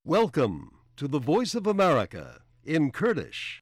Welcome to the Voice of America in Kurdish.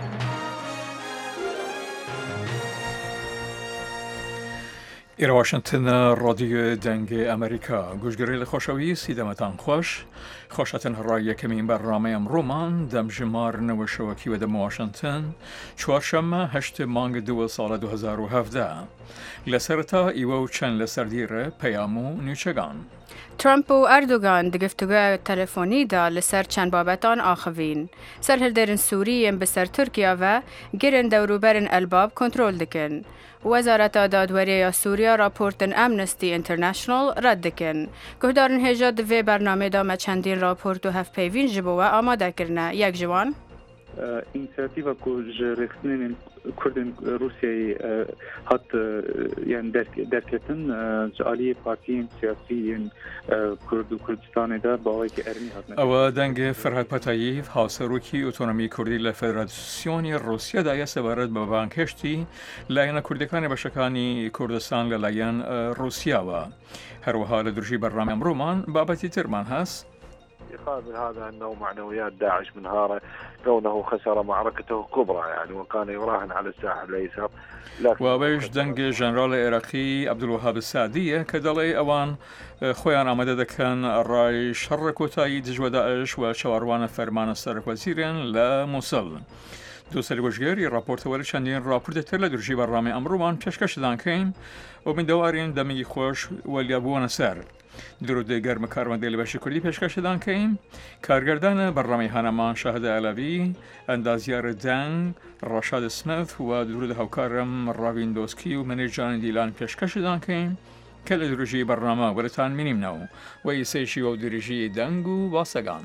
إلى واشنطن راديو دنگ أمريكا گوشگری خوشویست دمتان خوشتن هرای کمین برنامه امرومان دم جمار نوشواکی و دم واشنطن چهارشنبه 8 مانگ 2 سال 2017 لسرتا ایو چند لسردیر پیامو نیچگان ترامپ و اردوغان دی گفتگوی تلفنی دا لسر چند بابتان آخوین. سرهردرین سوریه بسر ترکیه و گرن دوروبرن الباب کنترل دکن. وزارت دادوری سوریه راپورتن امنستی انترنشنال رد دکن. گهدارن هجا دوی برنامه دا چندین راپورت و هف پیوین جبوه آماده کرنه. یک جوان؟ inisiyativa ku rextinin Kurdin Rusya'yı hat yani derketin Ali partiyin siyasiyin Kurdistan'da باوی که ارمی هست. او دنگ فرهاد پتاییف حاصروکی اتونومی کردی لفدراسیونی روسیه دایه سبارت به بانکشتی لاین کردکان بشکانی کردستان للاین روسیه و هر وحال درجی برنامه امرومان بابتی ترمان هست. يقابل هذا أنه معنويات داعش منهارة كونه خسر معركته كبرى يعني وكان يراهن على الساحل الأيسر وبيش دنگ جنرال عراقي عبدالوهاب السعدية كدلي أوان خويان آمده دكان الرأي شرك وتايد جوا داعش وشواروان فرمان السرك وزيرين لموصل دوسری گوشگری راپورت ولی چندین راپورت تر درجی برنامه امرومان پیشکش دادن کن و من دوارین دمی خوش ولی ابوان سر درود گرم کارمندی بخش کردی پیشکش دادن کن کارگردان برنامه هنرمان شاهد علوی اندازیار دنگ رشاد اسمیت و درود هاوکارم راوین دوسکی و منیجان دیلان پیشکش دادن کن کل درجی برنامه ولتان مینیم نو و ایسیشی و درجی دنگ و واسگان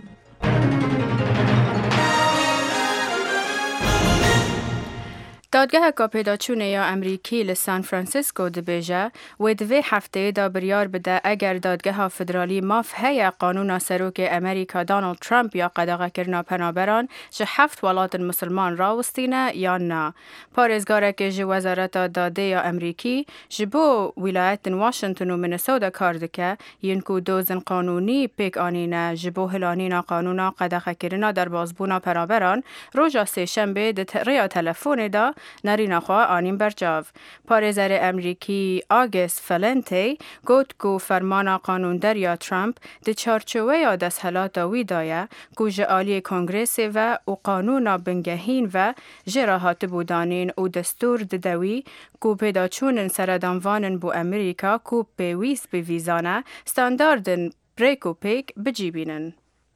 دادگاه پیداچونه یا امریکی لسان فرانسیسکو دبیجه و دوی هفته دا بریار بده اگر دادگاه فدرالی ماف هیا قانون سروک امریکا دانالد ترامپ یا قداغه کرنا پنابران جه 7 ولات مسلمان راوستینه یا نه. پارزگاره که جه وزارت داده یا امریکی جبو ولایت واشنطن و منسودا کاردکه ینکو دوزن قانونی پیک آنینه جبو هلانین قانون قداغه کرنا در بازبونا پنابران روژا سه شنبه ده ریا تلفون دا نرین خواه آنیم برجاو. پارزر امریکی آگست فلنتی گوت گو فرمان قانون در یا ترامپ ده چارچوه یا دستحلات وی دایه گو جعالی کنگرس و قانون بنگهین و جراحات بودانین و دستور دوی گو پیداچون سردانوانن بو امریکا کو پیویس به ویزانه ستانداردن بریک و پیک بجیبینن.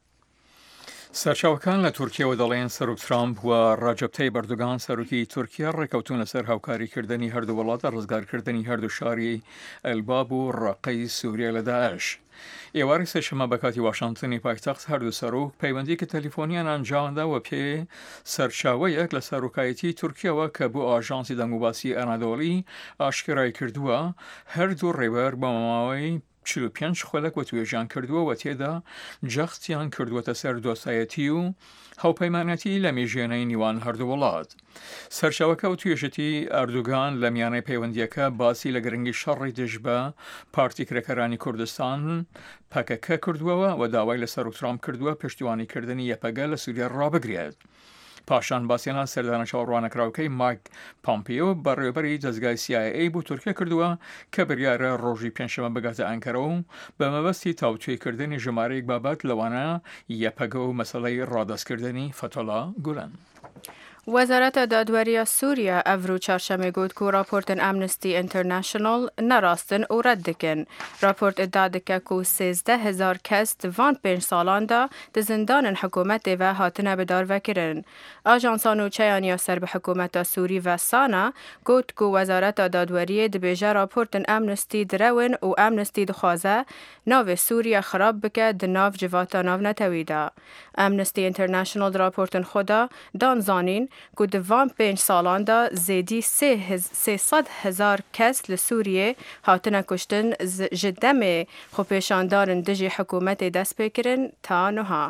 سرچاوکان لترکیه و دڵێن سەرۆک ترامپ و ڕەجەب تەیب ئەردۆغان سەرۆکی تورکیا ڕێکەوتونە سەر هاوکاریکردنی هەردوو وڵاتە ڕزگارکردنی هەردوو شاری ئەلباب و ڕەقەی سووریا لە داعش. ئێواری سێشەمە بە کاتی واشنتنی پایتەخت هەردوو سەرۆک پەیوەندیکە تەلیفۆنیان ئەنجامدا و پێ سەرچاوەیەک لە سەرۆکایەتی تورکیەوە کە بۆ ئاژانسی دەنگوباسی ئەنادۆڵی ئاشکرای کردووە هەردوو ڕێبەر بە ماوەی 45 خۆلک و توێژیان کردووە و تێدا جەختیان کردووەتە سەر دۆستایەتی و هاوپەیمانەتی لە مێژوێنەی نیوان هەردوو وڵات. سەرچاوەکە و توێژەتی ئەردوغان لە میانەی پەیوەندیەکە باسی لە گرنگی شەڕی دژ بە پارتی کرێکەرانی کوردستان پەکەکە کردووەوە و داوای لە سەرۆک ترامپ کردووە پشتیوانیکردنی یەپەگە لە سووریا ڕابگرێت. پاشان باسییان سەردانە چاوەڕوانەکراوەکەی مایک پامپیۆ بەڕێوەبەری دەستگای CIA بۆ تورکیا کردووە کە بریارە ڕۆژی پێنجشەمە بگاتە ئەنکەرە و بە مەبەستی تاوتوێکردنی ژمارەیەک بابەت لەوانە یەپەگە و مەسەلەی ڕادەستکردنی فەتۆلا گولن. وزارت دادوری سوریه افرو چهارشنبه گفت که راپورت امنستی انترنشنال نراستن و رد دکن. راپورت ادعا دکه که 13,000 کس دوان 5 سالان دا زندان حکومت و هاتنه بدار وکرن. آژانسان چیانی سر به حکومت سوری و سانا گفت که وزارت دادوری دبیجه راپورت امنستی درون و امنستی دخوازه ناو سوریه خراب بکه دناو جواتا ناو نتویده. امنستی انترنشنال راپورت خدا دانزانین که دوام 5 سالان دا زیدی 300,000 کس لسوریه هاتنه کشتن جدم خوپیشاندارن دجی حکومت دست بکرن تا نها.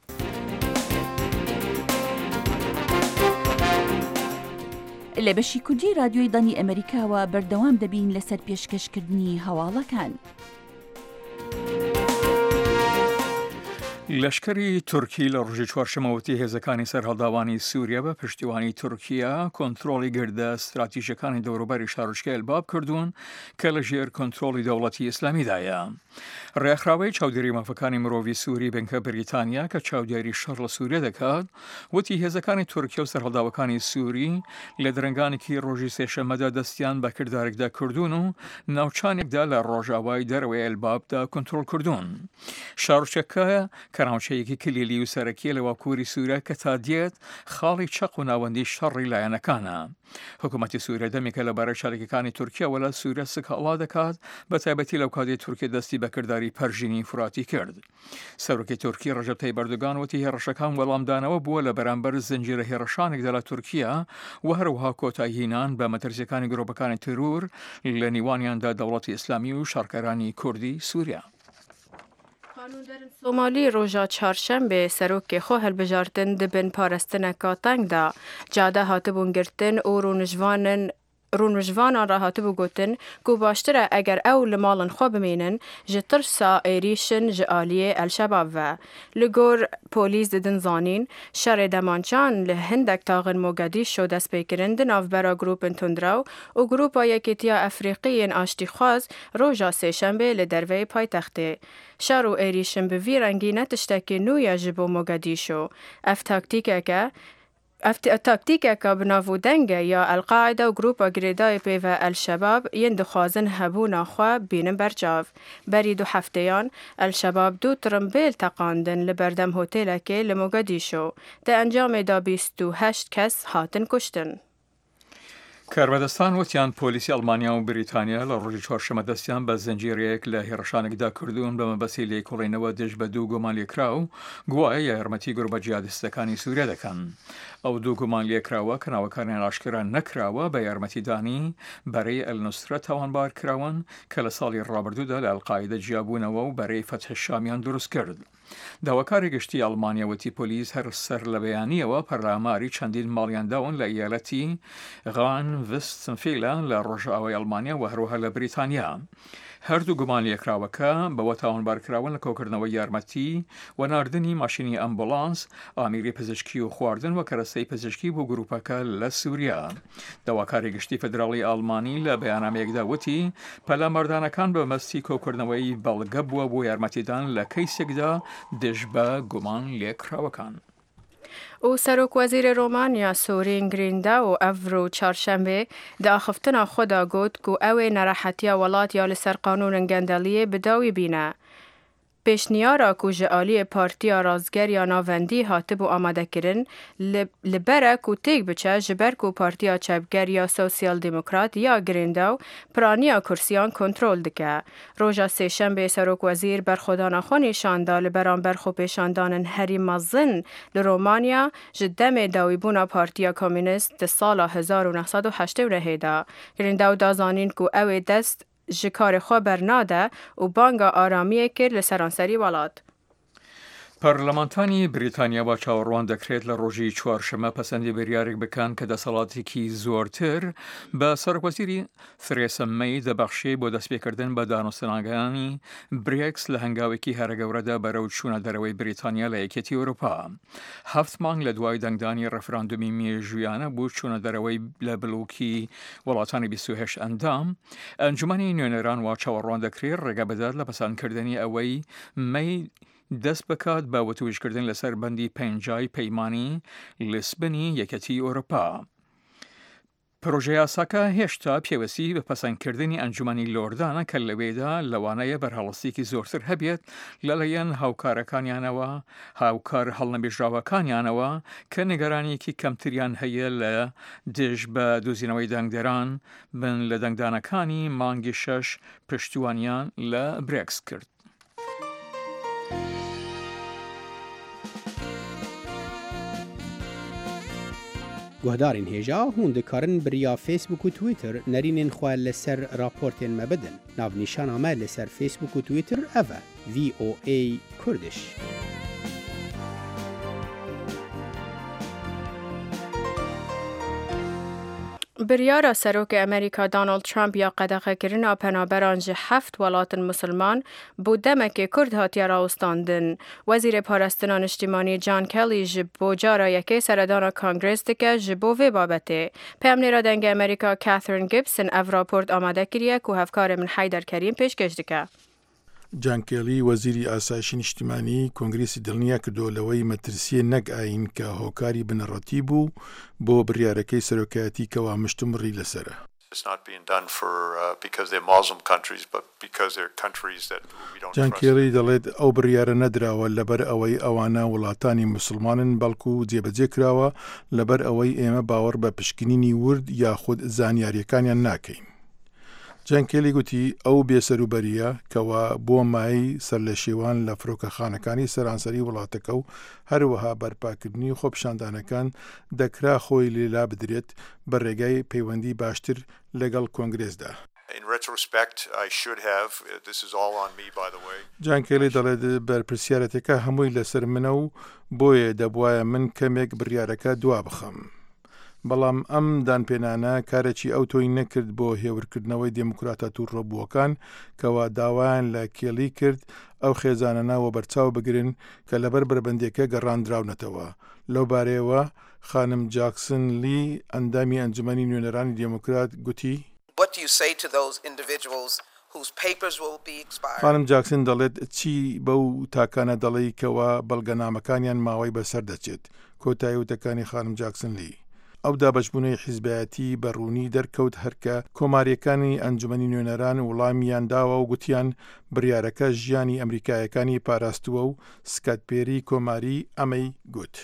لە بەشی کوردی رادیۆی دانی ئەمریکاوە بەردەوام دەبین لەسەر پێشکەشکردنی هەواڵەکان. لەشکری تورکی لە ڕۆژی چوارشەمەوەتی هێزەکانی سەرهەڵداوانی سووریا بە پشتیوانی تورکیا کۆنتڕۆڵی گردە استراتیژیەکانی دەوروبەری شارۆچکە ئەلباب کردوون کە لە ژێر کۆنتڕۆڵی دەوڵەتی ئیسلامیدایە. ڕێکخراوەی چاودێری مافەکانی مرۆڤی سووری بنکە بریتانیا کە چاودێری شەڕ لە سووریا دەکات وتی هێزەکانی تورکیا و سەرهەڵداوەکانی سووری لە درنگانێکی ڕۆژی سێشەممەدا دەستیان بە کردارێکدا کردوون و ناوچانێکدا لە ڕۆژاوای دەرەوەی ئەلبابدا کۆنتڕۆڵ کردوون. شارۆچکە کەناوچەیەکی کلیلی و سەرەکیە لە واکووری سووریا کە تا دێت خاڵی چەق و ناوەندی شەڕی لایەنەکانە. حکوومەتی سووریا دەمێکە لەبارەی چالاکیەکانی تورکیاوە لە سووریا سکهەڵا دەکات بە تایبەتی لەو کاتی تورکیا دەستی بەکردداری پەرژینی فراتی کرد. سەرۆکی تورکی ڕەجەب تایب ئەردۆغان وتی هێرشەکان وەڵامدانەوە بووە لە بەرامبەر زنجیرە هێرشانێکدا لە تورکیا و هەروەها کۆتایی هێنان بە مەترسیەکانی گرۆپەکانی ترور لە نیوانیاندا دەوڵەتی ئیسلامی و شارکەرانی کوردی سووریا. سۆمالی ڕۆژا چهارشەمبێ سەرۆکێ خۆ هەڵبژاردن دبن پاراستنەکە تەنگدا جادە هاتبوون گرتن و ڕوونژوانان ڕاهاتبوو گوتن کو باشترە ئەگەر ئەو لە ماڵن خۆ بمێنن ji tirsa êrîşin ji aliyê Elşebab ve. Li gor polîs didin zanîn şerê demançan li hindek taxin Mogadîşo destpêkirin di navbera grûpên Tundraw û grûpa Yekîtiya Efrîqiyên Aştîxwaz roja sêşembe li derveyê paytextê. Şer û êrîşin bi vî rengî ne tiştekî nû ye ji bo Mogadîşo. Ev تاکتیکێکە بناڤودەنگە یا ئەلقاعدە و گروپە گرێدای پێوە ئەلشەباب یەن دخوازن هەبوو ناخوا بینن بەرچاو. بەری دوو هەفتەیان ئەلشەباب دوو ترمبیل تەقاندن لە بەردەم هۆتێلەکێ لە مۆگەدیشۆ دە ئەنجامێدا 28 کەس هاتن کوشتن. کاربەدەستان وتیان پۆلیسی ئەڵمانیا و بریتانیا لە ڕۆژی چوارشەمە دەستیان بە زنجیرەیەک لە هێرشانێکدا کردوون بە مەبەستی لێکۆڵینەوە دژ بە دوو گومان لێکراو گوایە یارمەتی گروپە جیهادیستەکانی سووریا دەکەن. ئەو دوو گومان لێکراوە کە ناوەکانیان ئاشکرا نەکراوە بە یارمەتیدانی بەرەی ئەلنوسرە تاوانبار کراون کە لە ساڵی ڕابردوودا لە ئەلقاعیدە جیابوونەوە و بەرەی فەتح شامیان دروست کرد. داواکاری گشتی ئەڵمانیا وتی پۆلیس هەر سەر لە بەیانیەوە پەرلاماری چەندین ماڵیان داون لە ئیالەتی غان وستفێلە لە ڕۆژئاوای ئەڵمانیا و هەروەها لە بریتانیا. هەردوو گومان لێکراوەکە بەوە تاوانبارکراون لە کۆکردنەوەی یارمەتی و ناردنی ماشینی ئەمبولانس ئامیری پزیشکی و خواردن و کەرەستەی پزیشکی بۆ گروپەکە لە سووریا. داواکاری گشتی فدراڵی ئەڵمانی لە بەیاننامەیەکدا وتی پەلامەردانەکان بە مەستی کۆکردنەوەی بەڵگە بووە بۆ یارمەتیدان لە کەیسێکدا دژ بە گومان لێکراوەکان. و سەرۆک وەزیرە ڕۆمانیا سۆرین گریندا و ئەڤرۆ چارشەمبێ داخفتنا خۆدا گوت کو ئەوێ نەڕەحەتیە وڵات یا لەسەر قانونن گەندەڵیە بداوی بینە. پێشنیارا کو ji aliyê Partiya Razger ya Navendî hatibû amadekirin li bere ku têk biçe ji ber ku Partiya Çepger ya Sosyal Demokrat ya Girindaw piraniya kursiyan kontrol dike. Roja sêşembe Serokvezîr berxwedana xwe nîşanda li beramber xwepêşandanên herî mezin li Romanya ji demê dawîbûna Partiya Komünîst di sala 1980 da. Girindaw da zanîn ku ew ê dest ji karê xwe bernade û banga aramiyê kir li seranserî welat. پەرلەمانتانی بریتانیا با چاوەڕوان دەکرێت لە ڕۆژی چوارشەمە پەسەندی بریارێک بکەن کە دەسەڵاتێکی زۆرتر بە سەرۆکوەزیری فرێسە مەی دەبەخشێ بۆ دەستپێکردن بە دانوستناگانی بریکس لە هەنگاوێکی هەرەگەورەدا بەرەو چوونە دەرەوەی بریتانیا لە یەکێتی ئەوروپا. 7 مانگ لە دوای دەنگدانی ڕەفراندومی مێژویانە بوو چوونە دەرەوەی لە بلوکی وڵاتانی 28 ئەندام ئەنجومەنی نوێنەران وا چاوەڕوان دەکرێت ڕێگە بدات لە پەسەندکردنی ئەوەی مەی دەست بکات بە وتویشکردن لەسەر بەندی پەنجای پەیمانی لیسبنی یەکەتی ئەوروپا. پرۆژە یاساکە هێشتا پێوەستی بە پەسەندکردنی ئەنجومەنی لۆردانە کە لەوێدا لەوانەیە بەرهەڵەستێکی زۆرتر هەبێت لەلایەن هاوکارەکانیانەوە هاوکار هەڵنەبێژراوەکانیانەوە کە نیگەرانیەکی کەمتریان هەیە لە دژ بە دۆزینەوەی دەنگدەران بن لە دەنگدانەکانی مانگی 6 پشتیوانیان لە برێکس کرد. گوهدارین هێژا هون دikarin biriya Facebook û Twitter nerînên xwe li ser raportên me bidin. Navnîşana me li ser Facebook û Twitter ev e VOA Kurdish. بریارا سروک امریکا دانالد ترامپ یا قدغه کرنا پنابران جه 7 ولات مسلمان بودمه که کرد هاتیا راوستاندن. وزیر پارستنان اجتماعی جان کلی جبو جارا یکی سردان کانگرس دکه جبو و بابته. پیامنی را دنگ امریکا کاترین گیبسن او راپورت آماده کریه که هفکار من حیدر کریم پیشکش دکه. جان کێلی وەزیری ئاسایشی نیشتیمانی کۆنگرێسی دڵنیا کردو لەوەی مەترسیە نەک ئاین کە هۆکاری بنەڕەتی بوو بۆ بڕیارەکەی سەرۆکایەتی کەوا مشتومڕی لەسرە. جان کێلی دەڵێت ئەو بڕیارە نەدراوە لەبەر ئەوەی ئەوانە وڵاتانی مسلمانن بەڵکو جێبەجێ کراوە لەبەر ئەوەی ئێمە باوەڕ بە پشکنینی ورد یاخود زانیاریەکانیان ناکەین. جان کێلی گوتی ئەو بێسەروبەریە کەوا بۆ مای سەر لە شێوان لە فرۆکەخانەکانی سەرانسەری وڵاتەکە و هەروەها بەرپاکردنی خۆپیشاندانەکان دەکرا خۆی لێلا بدرێت بە ڕێگای پەیوەندی باشتر لەگەڵ کۆنگرێسدا. جان کێلی دەڵێت بەرپرسیارەتەکە هەمووی لەسەر منە و بۆیە دەبوایە من کەمێک بڕیارەکە دوا بخەم. بەڵام ئەم دانپێنانە کارێکی ئەو تۆی نەکرد بۆ هێورکردنەوەی دێموکراتە تووڕەبووەکان کەوا داوایان لە کێلی کرد ئەو خێزانەناوە بەرچاو بگرن کە لەبەر بربەندێکە گەڕاندراونەتەوە. لەو بارەیەوە خانم جاکسن لی ئەندامی ئەنجومەنی نوێنەرانی دێموکرات گوتی خانم جاکسن دەڵێت چی بەو تاکانە دەڵێی کەوا بەڵگەنامەکانیان ماوەی بەسەر دەچێت. کۆتایی وتەکانی خانم جاکسن لی. ئەو دابەشبوونەی حیزبایەتی بەڕوونی دەرکەوت هەرکە کۆماریەکانی ئەنجومەنی نوێنەران وڵامیان داوە و گوتیان بڕیارەکە ژیانی ئەمریکایەکانی پاراستووە و سکاتپێری کۆماری ئەمەی گوت.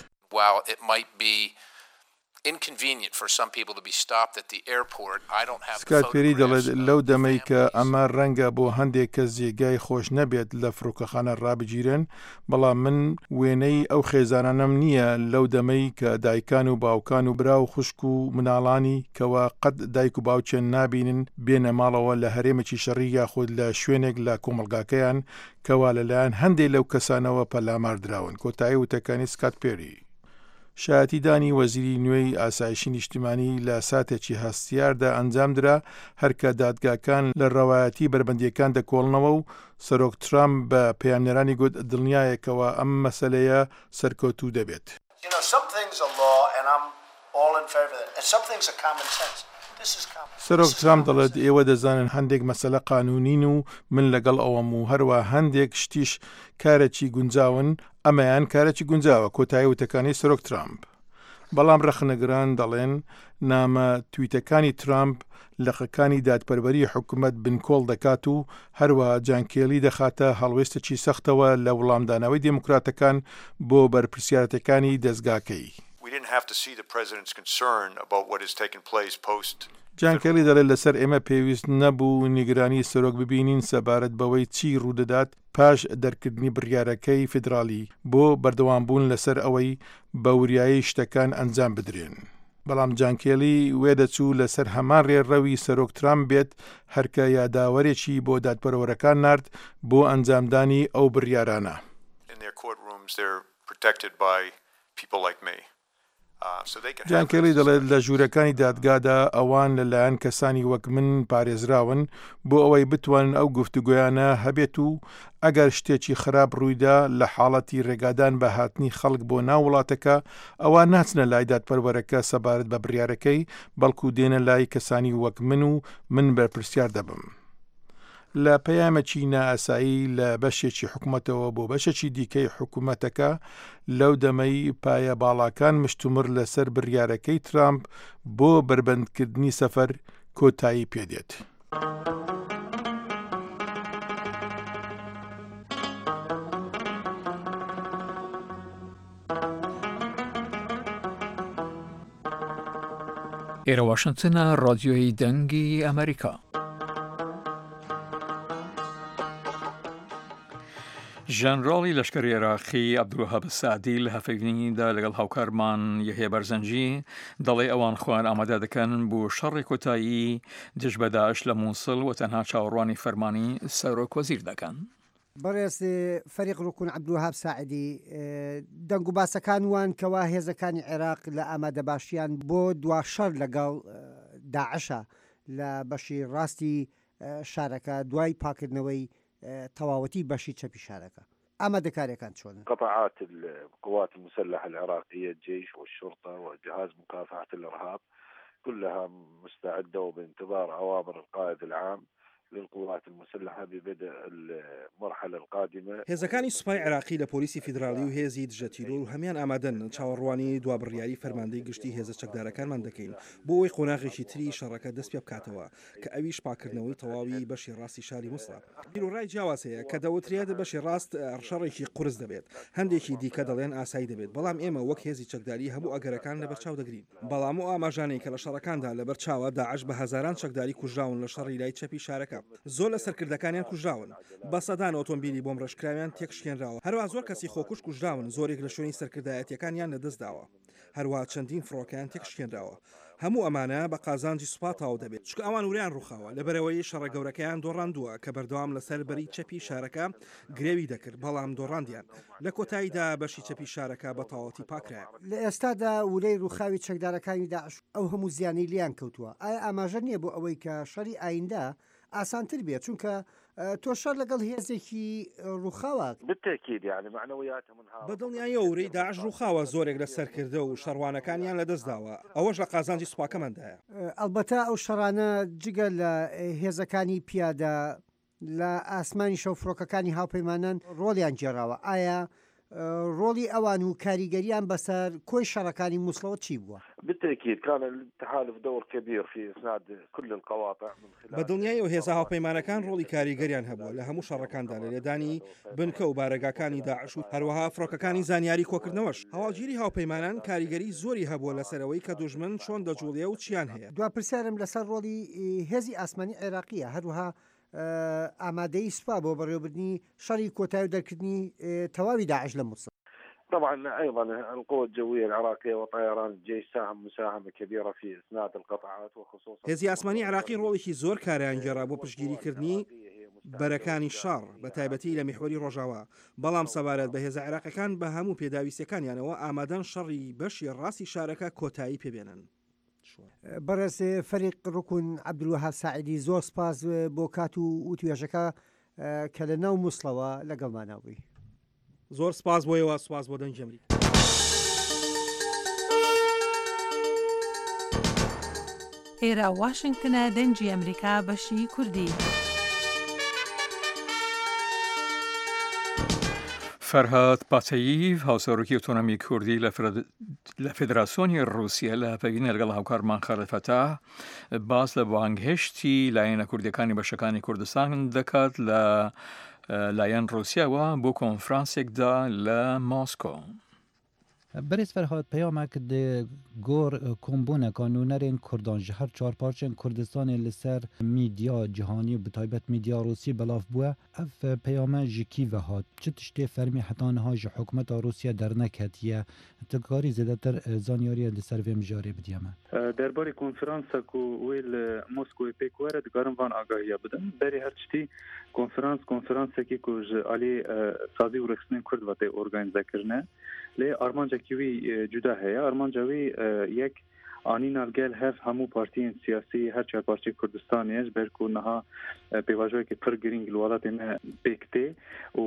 سکاتپێری دەڵێت لەو دەمەی کە ئەمە ڕەنگە بۆ هەندێک کەس جێگای خۆش نەبێت لە فرۆکەخانە ڕابگیرن، بەڵام من وێنەی ئەو خێزانانم نییە لەو دەمەی کە دایکان و باوکان و برا و خوشک و مناڵانی کەوا قەت دایک و باوچێن نابینن بێنە ماڵەوە لە هەرێمێکی شەڕی یاخود لە شوێنێک لە کۆمەڵگاکەیان کەوا لەلایەن هەندێک لەو کەسانەوە پەلاماردراون. کۆتایی وتەکانی سکاتپێری. شایەتیدانی وەزیری نوێی ئاسایشی نیشتیمانی لە ساتێکی هەستیاردا ئەنجام درا هەرکە دادگاکان لە ڕەوایەتی بربەندیەکان دەکۆڵنەوە و سەرۆک ترامپ بە پەیامنەرانی گوت دڵنیایەکەوە ئەم مەسەلەیە سەرکەوتوو دەبێت. سەرۆک ترامپ دەڵێت ئێوە دەزانن هەندێک مەسەلە قانونین و من لەگەڵ ئەوەم و هەروە هەندێک شتیش کارێکی گونجاون ئەمەیان کارێکی گونجاوە. کۆتایی وتەکانی سەرۆک ترامپ. بەڵام ڕەخنەگران دەڵێن نامە تویتەکانی ترامپ لەقەکانی دادپەروەری حکوومەت بنکۆڵ دەکات و هەروە جان کێلی دەخاتە هەڵوێستێکی سەختەوە لە وڵامدانەوەی دێموکراتەکان بۆ بەرپرسیارەتەکانی دەستگاکەی. جان کێلی دەڵێت لەسەر ئێمە پێویست نەبوو نیگرانی سەرۆک ببینین سەبارەت بەوەی چی ڕوودەدات پاش دەرکردنی بڕیارەکەی فیدرالی بۆ بەردەوامبوون لەسەر ئەوەی بەوریایی شتەکان ئەنجام بدرێن. بەڵام جان کێلی وێ دەچوو لەسەر هەمان ڕێڕەوی سەرۆک ترامپ بێت هەرکە یاداوەرێکی بۆ دادپەروەرەکان نارد بۆ ئەنجامدانی ئەو بڕیارانە. جان کێلی دەڵێت لە ژوورەکانی دادگادا ئەوان لەلایەن کەسانی وەک من پارێزراون بۆ ئەوەی بتوانن ئەو گفتوگویانە هەبێت و ئەگەر شتێکی خراپ ڕوویدا لە حاڵەتی ڕێگادان بە هاتنی خەڵک بۆ ناو وڵاتەکە ئەوان ناچنە لای دادپەروەرەکە سەبارەت بە بڕیارەکەی بەڵکو دێنە لای کەسانی وەک من بەرپرسیار دەبم. لە پەیامێکی نائاسایی لە بەشێکی حکوومەتەوە بۆ بەشێکی دیکەی حکوومەتەکە لەو دەمەی پایە باڵاکان مشتومڕ لەسەر بڕیارەکەی ترامپ بۆ بربەندکردنی سەفەر کۆتایی پێدێت. ئێرە واشنگتنە ڕادیۆی دەنگی ئەمریکا. ژەنڕاڵی لەشکری عێراقی عەبدولوهاب سەعدی لە هەفەیەکدا لەگەڵ هاوکارمان یەحیا بەرزەنجی دەڵێ ئەوان خۆیان ئامادە دەکەن بۆ شەڕی کۆتایی دژ بە داعش لە مووسڵ و تەنها چاوەڕوانی فەرمانی سەرۆک وەزیر دەکەن. بەڕێز فەریق ڕوکن عەبدولوهاب سەعدی دەنگ و باسەکان وان کەوا هێزەکانی عێراق لە ئامادەباشیان بۆ دوا شەڕ لەگەڵ داعشە لە بەشی ڕاستی شارەکە دوای پاکردنەوەی تەواوەتی بەشی چەپی شارەکە. ئامادەکاریەکان چۆنن؟ قطاعات القوات المسلحة العراقية الجيش والشرطة وجهاز مكافحة الإرهاب كلها مستعدة وبانتظار أوامر القائد العام للقوات المسلحة ببدء المرحلة القادمة. هێزەکانی سوپای عراقی لە پۆلیسی فیدرالی و هێزی دژەتیرۆ و هەمان ئامادەن چاوەڕوانی دوابڕیاری فەرماندەی گشتی هێزە چەکدارەکانمان دەکەین بۆ ئەوەی قۆناغێکی تری شەڕەکە دەست پێ بکاتەوە کە ئەویش پاکردنەوەی تەواوی بەشی ڕاستی شاری مووسڵە. بیرۆڕای جیاواز هەیە کە دەوترێت بەشی ڕاست شەڕێکی قورس دەبێت، هەندێکی دیکە دەڵێن ئاسایی دەبێت، بەڵام ئێمە وەک هێزی چەکداری هەموو ئەگەرەکان لەبەرچاو دەگرین. بەڵام و ئاماژانەی کە لە شەڕەکاندا لەبەرچاوە داعش بە هەزاران چەکداری کوژراون لە شەڕی لای چەپی شارەکە. زۆر لە سەرکردەکانیان کوژراون، بە سەدان ئۆتۆمبیلی بۆم ڕێژکراویان تێکشکێنراوە، هەروە زۆر کەسی خۆکوش کوژراون، زۆرێک لە شوێنی سەرکردایەتیەکانیان لەدەستداوە، هەروە چەندین فڕۆکیان تێکشکێنراوە. هەموو ئەمانە بە قازانجی سوپاتاوە دەبێت، چکە ئەوان وریان ڕووخاوە لەبەرەوەی شەڕە گەورەکەیان دۆڕاندووە کە بەردەوام لەسەر بەری چەپی شارەکە گرێوی دەکرد، بەڵام دۆڕاندیان لە کۆتاییدا بەشی چەپی شارەکە بە تەواوەتی پاکرایە. لە ئێستادا ورەی ڕووخاوی چەکدارەکانی داعش ئەو هەموو زیانی لیان کەوتووە. ئایا ئاماژە نییە بۆ ئەوەی کە شەڕی ئایندا ئاسانتر بێت، چونکە تۆ شەڕ لەگەڵ هێزێکی ڕووخاوە؟ بالتأكيد يعني معنوياتهم بەدڵنیایە وری داعش ڕووخاوە زۆرێک لە سەرکردە و شەڕوانەکانیان لەدەستداوە، ئەوەش لە قازانجی سوپاکەماندایە. ئەلبەتە ئەو شەڕانە جگە لە هێزەکانی پیادە لە ئاسمانی شەو فڕۆکەکانی هاوپەیمانان ڕۆڵیان جێراوە. ئایا ڕۆڵی ئەوان و کاریگەریان بەسەر کۆی شەڕەکانی مووسڵەوە چی بووە؟ بالتأكيد كان التحالف دور كبير في إسناد كل القواطع من خلال بەدڵنیایە و هێزە هاوپەیمانەکان ڕۆڵی کاریگەریان هەبووە لە هەموو شەڕەکاندا لە لێدانی بنکە و بارەگاکانی داعش و هەروەها فڕۆکەکانی زانیاری کۆکردنەوەش. هەواڵگیری هاوپەیمانان کاریگەری زۆری هەبووە لەسەرەوەی کە دوژمن چۆن دەجوڵێ و چیان هەیە. دوا پرسیارم لەسەر ڕۆڵی هێزی ئاسمانی عێراقیە، هەروەها ئامادەی سوپا بۆ بەڕێوەبردنی شەڕی کۆتایی و دەرکردنی تەواوی داعش لە مووسڵ. طبعا أيضا القوة الجوية العراقية وطيران الجيش ساهم مساهمة كبيرة في إسناد القطاعات وخصوصا هێزی ئاسمانی عراقی ڕۆڵێکی زۆر کاریان گێڕا بۆ پشتگیریکردنی بەرەکانی شار بە تایبەتی لە میحوەری ڕۆژاوا، بەڵام سەبارەت بە هێزە عێراقیەکان بە هەموو پێداویستەکانیانەوە ئامادەن شەڕی بەشی ڕاستی شارەکە کۆتایی پێبێنن. بەڕێز فەریق ڕوکن عەبدولوەهاب ساعیدی زۆر سپاس بۆ کات و توێژەکە کە لە ناو مووسڵەوە لەگەڵماناوی. زۆر سپاس بۆیەوە، سپاس بۆ دەنجەمری. ئێرە واشنگتنە دەنجی ئەمریکا بەشی کوردی. فەرهاد پاتەییف هاوسەرۆکی ئۆتۆنۆمی کوردی لە فێدراسیۆنی رووسیا لە پەیوەندی لەگەڵ هاوکارمان خالد فەتاح باس لە بانگهێشتی لایەنە کوردیەکانی بەشەکانی کوردستان دەکات لە لایەن رووسیاوە بۆ کۆنفرانسێکدا لە ماسکۆ. بەرز فەرهاد پەیامێک گۆر کۆمبوونە کانونەرێن کوردان ji her çarparçên Kurdistanê li ser mîdya cîhanî û bi taybet mîdya Rûsî belav bûye. Ev peyame ji kî ve hat? Çi tiştê fermî heta niha ji hikûmeta Rûsya derneketiye? Tu karî zêdetir zanyariya li ser vê mijarê bidîye me? Derbarê konferansa ku wê li Moskowê pêk were dikarin van agahiya bidin. Berê her tiştî konferansekî ku ji alî sazî û rexistinên Kurd ve tê organize kirine. لێ ئارمانجێکی وی جودا هەیە. ئارمانجا وی یەک ئانینال گەل هەف هەموو پارتیên سیاسی هەر چار پارچەی کوردستانیش بەرک و نەها پێواژەیەکی پڕ گرنگ لە وڵاتê me pêk tê û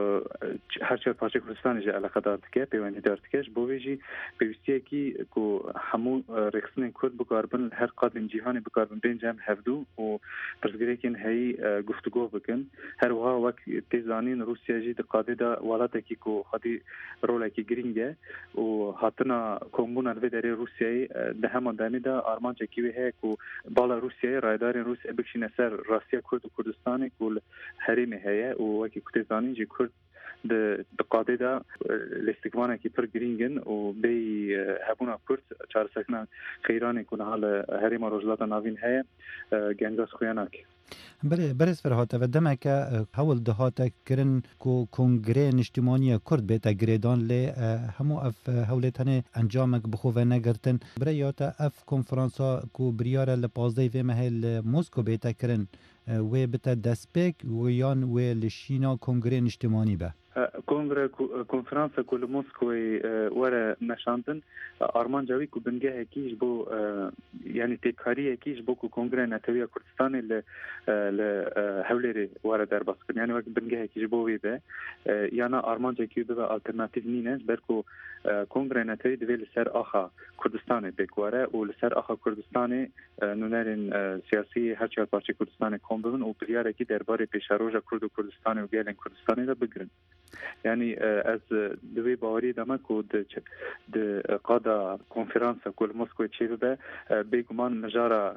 her çar parçeyê Kurdistanê jî eleqedar dike pêwendîdar dike ji bo vê jî pêwîstiyekî ku hemû rêxistinên Kurd bikarbin her qadên cîhanê bikarbin bên cem hevdû û pirsgirêkên heyî guftugû bikin. Her wiha wek tê zanîn Rûsya jî di qadê da welatekî ku xwedî rolekî giring e û hatina kombûna li vê derê Rûsyayê di hema demê de armancekî wê heye ku bala Rûsyayê rayedarên Rûsya bikişîne ser rastiya Kurd û Kurdistanê ku li herêmê heye û wekî ku tê zanîn jî Kurd di qadê de lêstikvanekî pir girîngin û bê hebûna Kurd çaresekina xeyranê ku niha li herêma Rojhilata Navîn heye gengas xuya nake. بەرز فەرهاد ev demeke hewl dihate kirin ku kongrê niştimaniya Kurd bête girêdan lê hemû ev hewlê tenê encamek bi xwe venegirtin. Birêya te ev konferansa ku biryare li 15 vê mehê li Moskw bête kirin wê bite destpêk yan wê li şîna kongrê niştimanî be? کنفرانس کل مسکوی وره نشاندن آرمانجاوی کو بنگه کیش بو یعنی تکاری کیش بو کو کنگره نتوی کردستان ل حولی وره در باس کن یعنی وقت بنگه کیش بو وی به یانا آرمانجا کی به آلترناتیو نینه برکو کنگره نتوی دوی لسر آخا کردستان بکواره و لسر آخا کردستان نونرین سیاسی هر چهار پارچه کردستان کم ببن و پریاره کی درباره پیشروژا کرد و کردستان و گیلن کردستانی دا بگرن یعنی از دوی باوری دما کو د قادا کنفرانس کل مسکو چی به بگمان مجارا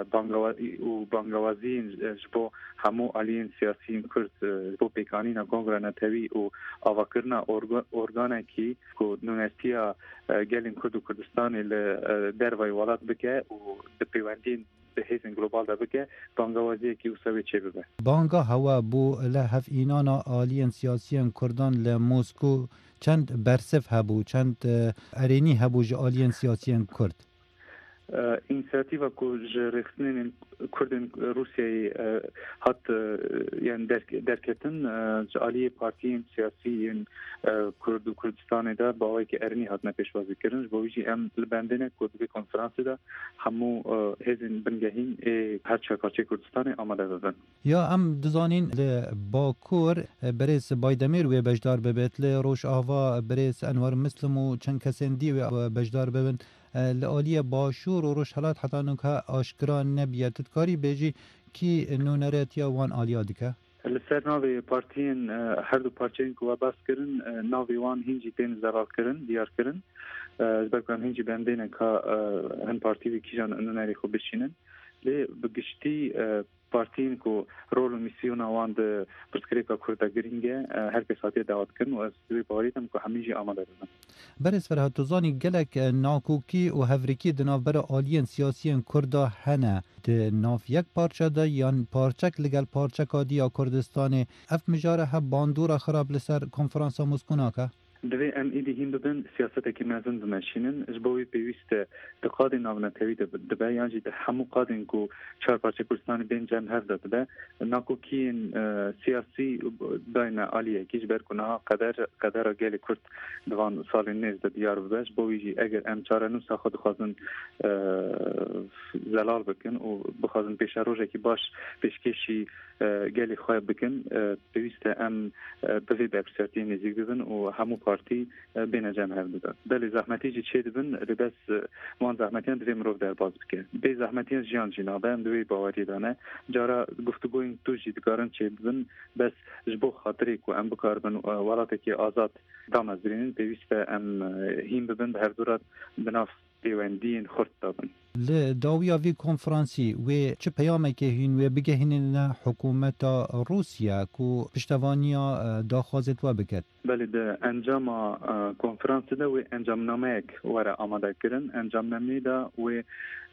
بانگوازی جبو همو آلین سیاسی کرد بو پیکانینا کنگره نتوی و آواکرنا ارگانه کی کو نونستیا گیلن کرد و کردستانی دروی ولات بکه و دپیوندین به هیزن گلوبال دا بکه بانگوازی کی وسوی چه ببه بانگا هوا بو لحف اینانا آلین سیاسیان کردان لموسکو چند برسف هبو چند ارینی هبو جه آلین سیاسیان کرد اینسیاتیوا کو جرخنین کردن روسیای هات یعنی درکتن جالی پارتیین سیاسی کرد و کردستان دا باوی که ارنی هات نپیشوازی کردن باویجی ام لبندنه کردوی کنفرانس دا همو هزین بنگهین هر چکارچه کردستان آماده دادن یا ام دزانین باکور بریس بایدمیر و بجدار ببیت روش آوا بریس انوار مسلم و چند کسین دی و بجدار ببین لآلی باشور و روش حالات حتی نکه آشکران نبیت تدکاری بیجی کی نونرات یا وان آلیا دیگه؟ لسر ناوی پارتیین هر دو پارچین که وابست کرن ناوی وان هنجی تین زرال کرن دیار کرن بکنم هنجی بندینه که هن پارتیوی کیجان نونری خوب بشینن لی بگشتی پارتیین که رول و میسیون آوان ده پرسکریکا کرده گرینگه هر کساتی دعوت کرن و از دوی باوریدم که همیجی آماده دادن برس فرهاد توزانی گلک ناکوکی و هفریکی دناف بر آلین سیاسیین کرده هنه دناف یک پارچه ده یان پارچک لگل پارچک آدی یا کردستان اف مجاره ها باندور خراب لسر کنفرانس مسکونا که؟ دوی ام ایدی هیم ببین سیاست که مازن بمشینن جبوی پیوست دقاد ناونتوی دبی یعنی ده همو قادن کو چهار پارچه کردستان بین جمع هر داده ناکوکین سیاسی بین عالیه کیش برکنه قدر گلی کرد دوان سال نیز ده دیار ببش بویجی اگر ام چاره نوسا خود خواهن زلال بکن و بخواهن پیش روژه که باش پیشکشی گلی خواه بکن پیوست ام دوی بپرسرتی نزیگ ببین و همو پارتی بین جمع هر داد. دلی زحمتی چی چه دبن لباس وان زحمتیان دوی مروف در باز بکه. به زحمتیان جیان جنابه هم دوی باوری دانه. جارا گفتگوین تو جدگارن چه دبن بس جبو خاطری کو ام بکار بن ولاتی که آزاد دام از برین بیست ام هیم ببن هر دورات بناف دیوندین خورد دادن. لداویا وی کنفرانسی و چه پیامی که هین و بگه هین حکومت روسیا کو پشتوانیا داخوازت و بکد. بله ده انجام کنفرانس ده و انجام نامه وره آماده کردن انجام نامه ده و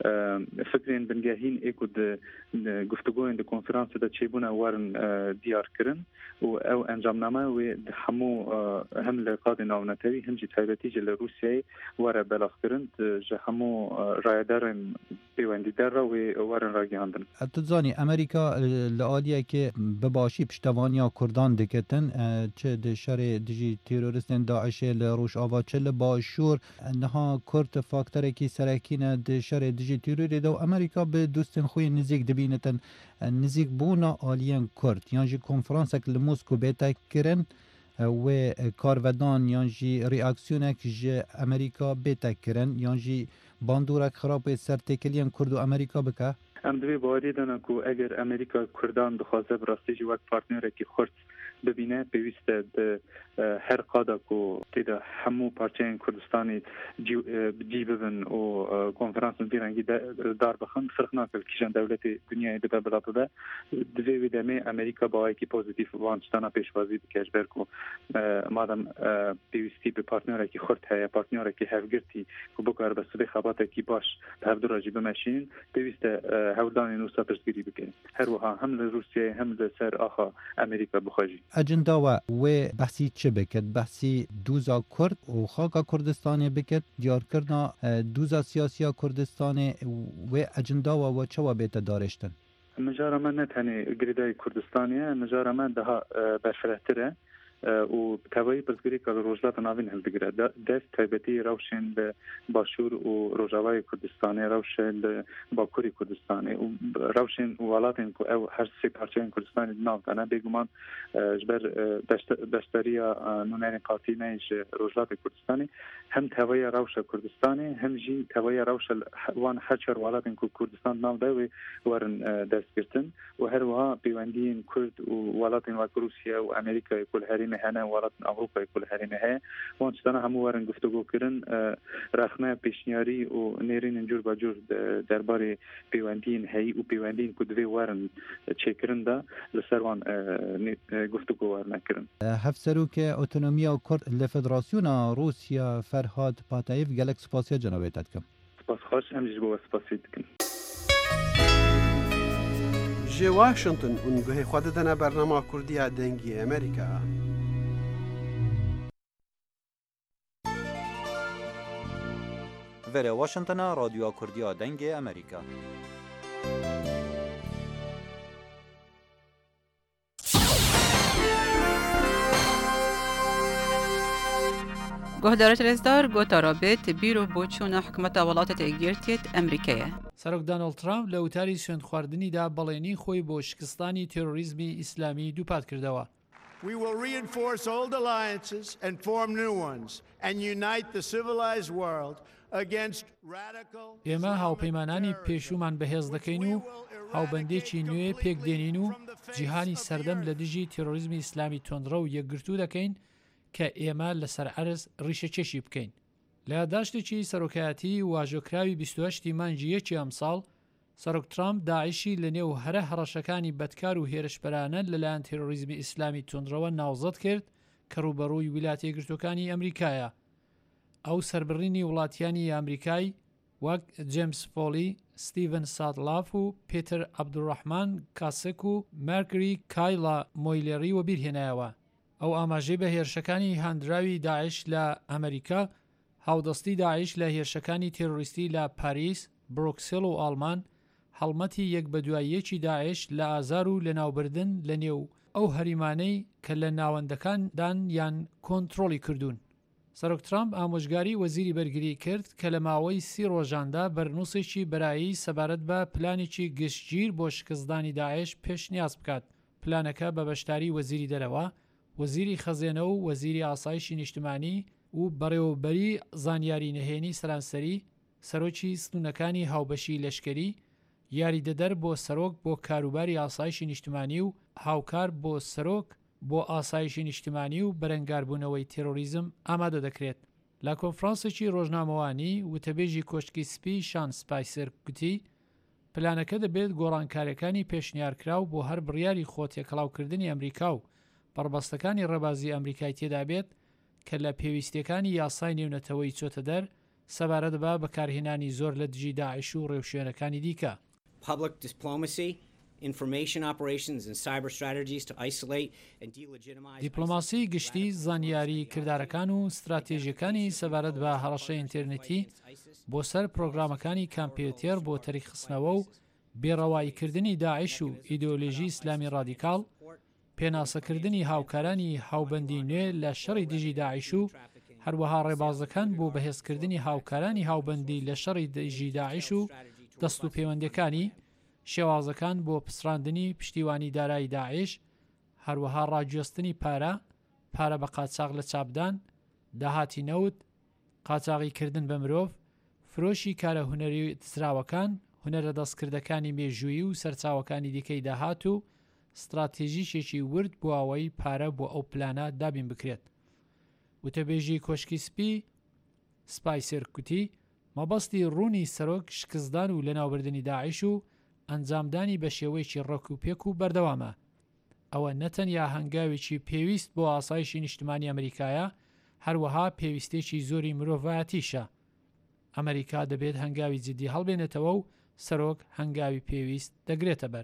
فکرین بنگهین اکو ده گفتگوین ده کنفرانس ده چیبونه ورن دیار کردن و او انجام نامه و همو هم لقاد ناونتوی هم جی تایبتی جل روسیای وره بلاف کردن جه همو رایدار پیوندی در را و ورن را گیاندن. تزانی امریکا لآلیه که بباشی پشتوانیا کردان دکتن چه ده شر دیجی تروریستن داعش لروش آوا چه لباشور نها کرد فاکتره کی سرکینه ده شر دیجی تروری ده و امریکا به دوستن خوی نزیک دبینتن نزیک بونا آلیان کرد یعنی کنفرانسک لموسکو بیتا کرن و کارودان یعنی ریاکسیونک جه امریکا بیتا کرن یعنی باندورک خراب سر تکلیان کرد و امریکا بکه؟ ام دوی باوری دانه که اگر امریکا کردان بخواسته براستی وقت پارتنره که خورد ببینه پیوسته هر قادا که تیدا همو پارچه کردستانی جی ببن و کنفرانس بیرنگی دار بخن فرق ناکل کشان دولت دنیای دبه بلا ببه دوی ویدمه امریکا باوی که پوزیتیف وانچتانا پیشوازی بکش برکو مادم پیوستی به پارتنره که خورد هیا پارتنره که هفگرتی که بکار بس به خباته که باش به هفدو راجی بمشین پیوسته هودانی نوسا پرسگیری بکن هر وها هم لروسیه هم لسر آخا امریکا بخواجی اجندا و بحثی چه بکد بحثی دوزا کرد و خاکا کردستان بکد دیار کردنا دوزا سیاسی کردستان و اجندا و چه و بیت دارشتن مجارا من نتنی گریدای کردستانیه مجارا من ده برفرهتره و توایی پرسگری که روجلات ناوین هم بگیره دست تایبتی روشن باشور و روجاوای کردستانی روشن باکوری کردستانی و روشن ولاتین که او هر سی پارچه کردستانی ناو دانه بگمان جبر بشتریا نونین قاطی نیش روجلات کردستانی هم توایی روش کردستانی هم جی توایی روش وان هرچر ولاتین که کردستان ناو داوی ورن دست گرتن و هر وها بیوندین کرد و ولاتین و روسیا و امریکا کل هرین هنه ولاتین اوروپا کل هرین ه وان چتنا همو ورن گفتگو کردن رخنه پیشنیاری و نیرین انجور باجور درباره بیوندین هی و بیوندین کدوی ورن چکرن دا لسر وان گفتگو ورن کردن. هفسروک اتونومیا کرد لفدراسیون روسیا فرهاد پاتایف گلک سپاسیا جنابیتت کم. سپاس خوش امجیش بو سپاسید کن. جي واشنطن ونقهي خودتنا برنامج كردية دنجي أمريكا. وره واشنطن راديو كردية دنجي أمريكا. گهدارت رزدار گوتا رابط بیرو بوچون حکمت ولاتت ایگیرتیت امریکیه. سەرۆک دۆناڵد ترامپ لە وتاری سوێندخواردنیدا بەڵێنی خۆی بۆ شکستانی تێرۆریزمی ئیسلامی دووپات کردەوە. We will reinforce old alliances and form new ones and unite the civilized world against radical. ئێمە هاوپەیمانانی پێشومان بەهێز دەکەین و هاوبەندێکی نوێ پێک دێنین و جیهانی سەردەم لە دژی تێرۆریزمی ئیسلامی تۆندڕە و یەکگرتوو دەکەین کە ئێمە لەسەر عەرز ڕیشەکێشی بکەین. لە یادداشتێکی سەرۆکایەتی واژۆکراوی 28 مانگی یەکی ئەمساڵ سەرۆک ترامپ داعیشی لە نێو هەرە هەڕەشەکانی بەدکار و هێرشبەرانە لەلایەن تێرۆریزمی ئیسلامی تۆندڕەوە ناوزەت کرد کە ڕوبەڕووی ویلایەتە یەکگرتووەکانی ئەمریکایە. ئەو سەربڕینی وڵاتیانی ئەمریکای وەک جێمس فۆلی، ستیڤن سادلاف و پێتر عەبدوڕەحمان کاسک و مەرکری کایلا مۆیلێری وە بیرهێنایەوە. ئەو ئاماژەی بە هێرشەکانی هاندراوی داعش لە ئەمریکا هاودەستی داعش لە هێرشەکانی تێرۆریستی لە پاریس، بروکسل و ئالمان هەڵمەتی یەک بە دواییەکی داعش لە ئازار و لە ناوبردن لە نێو ئەو هەریمانەی کە لە ناوەندەکاندان یان کۆنتڕۆلی کردوون. سەرۆک ترامپ ئامۆژگاری وەزیری بەرگری کرد کە لە ماوەی 30 ڕۆژاندا بەرنووسێکی بەرایی سەبارەت بە پلانێکی گشتگیر بۆ شکستدانی داعش پێشنیاز بکات. پلانەکە بە بەشداری وەزیری دەرەوە، وەزیری خەزێنە و وەزیری ئاسایشی نیشتمانی و بەڕێوەبەری زانیاری نهێنی سەرانسەری، سەرۆکی ستونەکانی هاوبەشی لەشکری، یاریدەدەر بۆ سەرۆک بۆ کاروباری ئاسایشی نیشتمانی و هاوکار بۆ سەرۆک بۆ ئاسایشی نیشتمانی و بەرەنگاربوونەوەی تێرۆریزم ئامادە دەکرێت. لە کۆنفرانسێکی ڕۆژنامەوانی وتەبێژی کۆشکی سپی شان سپایسەر گوتی پلانەکە دەبێت گۆڕانکاریەکانی پێشنیارکراو بۆ هەر بڕیاری خۆتێکەڵاوکردنی ئەمریکا و بەڕبەستەکانی ڕێبازی ئەمریکای تێدا بێت کە لە پێویستیەکانی یاسای نێونەتەوەی چۆتە دەر سەبارەت بە بەکارهێنانی زۆر لە دژی داعش و ڕێوشوێنەکانی دیکە. Public diplomacy, information operations and cyber strategies to isolate and delegitimize. دیپلۆماسی گشتی، زانیاری کردارەکان و استراتێژیەکانی سەبارەت بە هەڕەشە ئینترنێتی بۆ سەر پرۆگرامەکانی کامپیوتەر بۆ تەریخستنەوە و بێڕەواییکردنی داعش و ئیدئۆلۆژی ئیسلامی ڕادیکاڵ، پێناسەکردنی هاوکارانی هاوبەندی نوێ لە شەڕی دژی داعش و هەروەها ڕێبازەکان بۆ بەهێزکردنی هاوکارانی هاوبەندی لە شەڕی دژی داعش و دەست و پەیوەندەکانی، شێوازەکان بۆ پسراندنی پشتیوانی دارایی داعش، هەروەها ڕاگوێستنی پارە بە قاچاق لە چاپدان، داهاتی نەوت، قاچاقیکردن بە مرۆڤ، فرۆشی کارە هونەری دزراوەکان، هونەرە دەستکردەکانی مێژوویی و سەرچاوەکانی دیکەی داهات و استراتێژیشێکی ورد بۆ ئەوەی پارە بۆ ئەو پلانە دابین بکرێت. وتەبێژی کۆشکی سپی سپایسەر کوتی مەبەستی ڕوونی سەرۆک شکستدان و لەناوبردنی داعش و ئەنجامدانی بە شێوەیەکی ڕێک و پێک و بەردەوامە. ئەوە نەتەنیا هەنگاوێکی پێویست بۆ ئاسایشی نیشتمانی ئەمریکایە، هەروەها پێویستێکی زۆری مرۆڤایەتیشە. ئەمریکا دەبێت هەنگاوی جدی هەڵبێنێتەوە و سەرۆک هەنگاوی پێویست دەگرێتە بەر.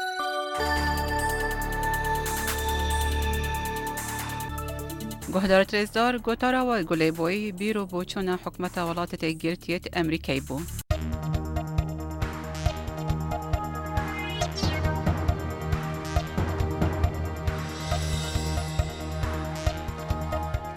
گهدارت رزدار گوتارا و گلی بوی بیرو بوچون حکمت ولاتت ایگیرتیت امریکای بو.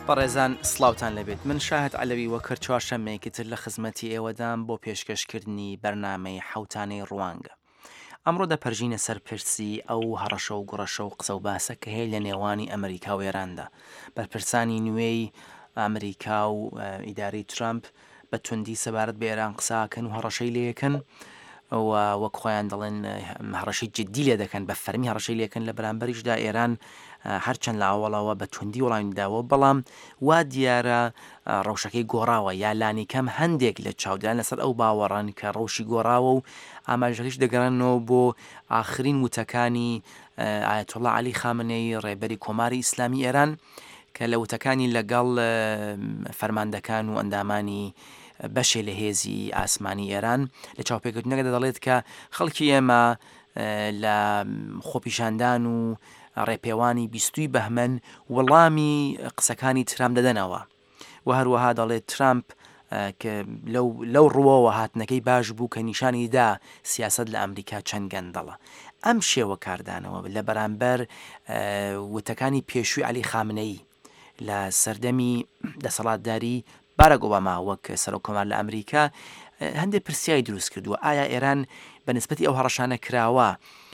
بەڕێزان سڵاوتان لەبێت من شاهد عەلەوی وەکرد چوارشەممەیەکی تر لە خزمەتی ئێوەدام بۆ پێشکەشکردنی بەرنامەی حەوتانەی ڕوانگە. ئەمڕۆ دەپەرژینە سەر پرسی ئەو هەڕەشە و گوڕەشە و قسە و باسە کە هەیە لە نێوانی ئەمریکا و ئێراندا بەرپرسانی نوێی ئەمریکا و ئیداری ترامپ بە توندی سەبارەت بە ئێران قساکەن و هەڕەشەی لێکن و وەک خۆیان دەڵێن هەڕەشەی جددی لێ دەکەن بە فەرمی هەڕەشەی لێکن لە بەرامبەریشدا ئێران هەرچەند لە ئاوەڵەوە بە توندی وەڵامیداوە بەڵام وا دیارە ڕەوشەکەی گۆڕاوە یا لانی کەم هەندێک لە چاودان لەسەر ئەو باوەڕان کە ڕەوشی گۆڕاوە و ئاماژەکەیش دەگەڕێنەوە بۆ ئاخرین وتەکانی ئایەتوڵڵا عەلی خامنەی ڕێبەری کۆماری ئیسلامی ئێران کە لە وتەکانی لەگەڵ فەرماندەکان و ئەندامانی بەشێ لە هێزی ئاسمانی ئێران لە چاوپێکردنەکەدا دەڵێت کە خەڵکی ئێمە لە خۆپیشاندان و ڕێپێوانی 20 بەهمەن وەڵامی قسەکانی ترامپ دەدەنەوە و هەروەها دەڵێت ترامپ کە لەو ڕووەوە هاتنەکەی باش بوو کە نیشانیدا سیاست لە ئەمریکا چەند گەندەڵە. ئەم شێوە کاردانەوە لە بەرامبەر وتەکانی پێشووی عەلی خامنەیی لە سەردەمی دەسەڵاتداری باراک ئۆباما وەک سەرۆکۆمار لە ئەمریکا هەندێک پرسیایی دروست کردووە ئایا ئێران بەنسبەتی ئەو هەڕەشانە کراوە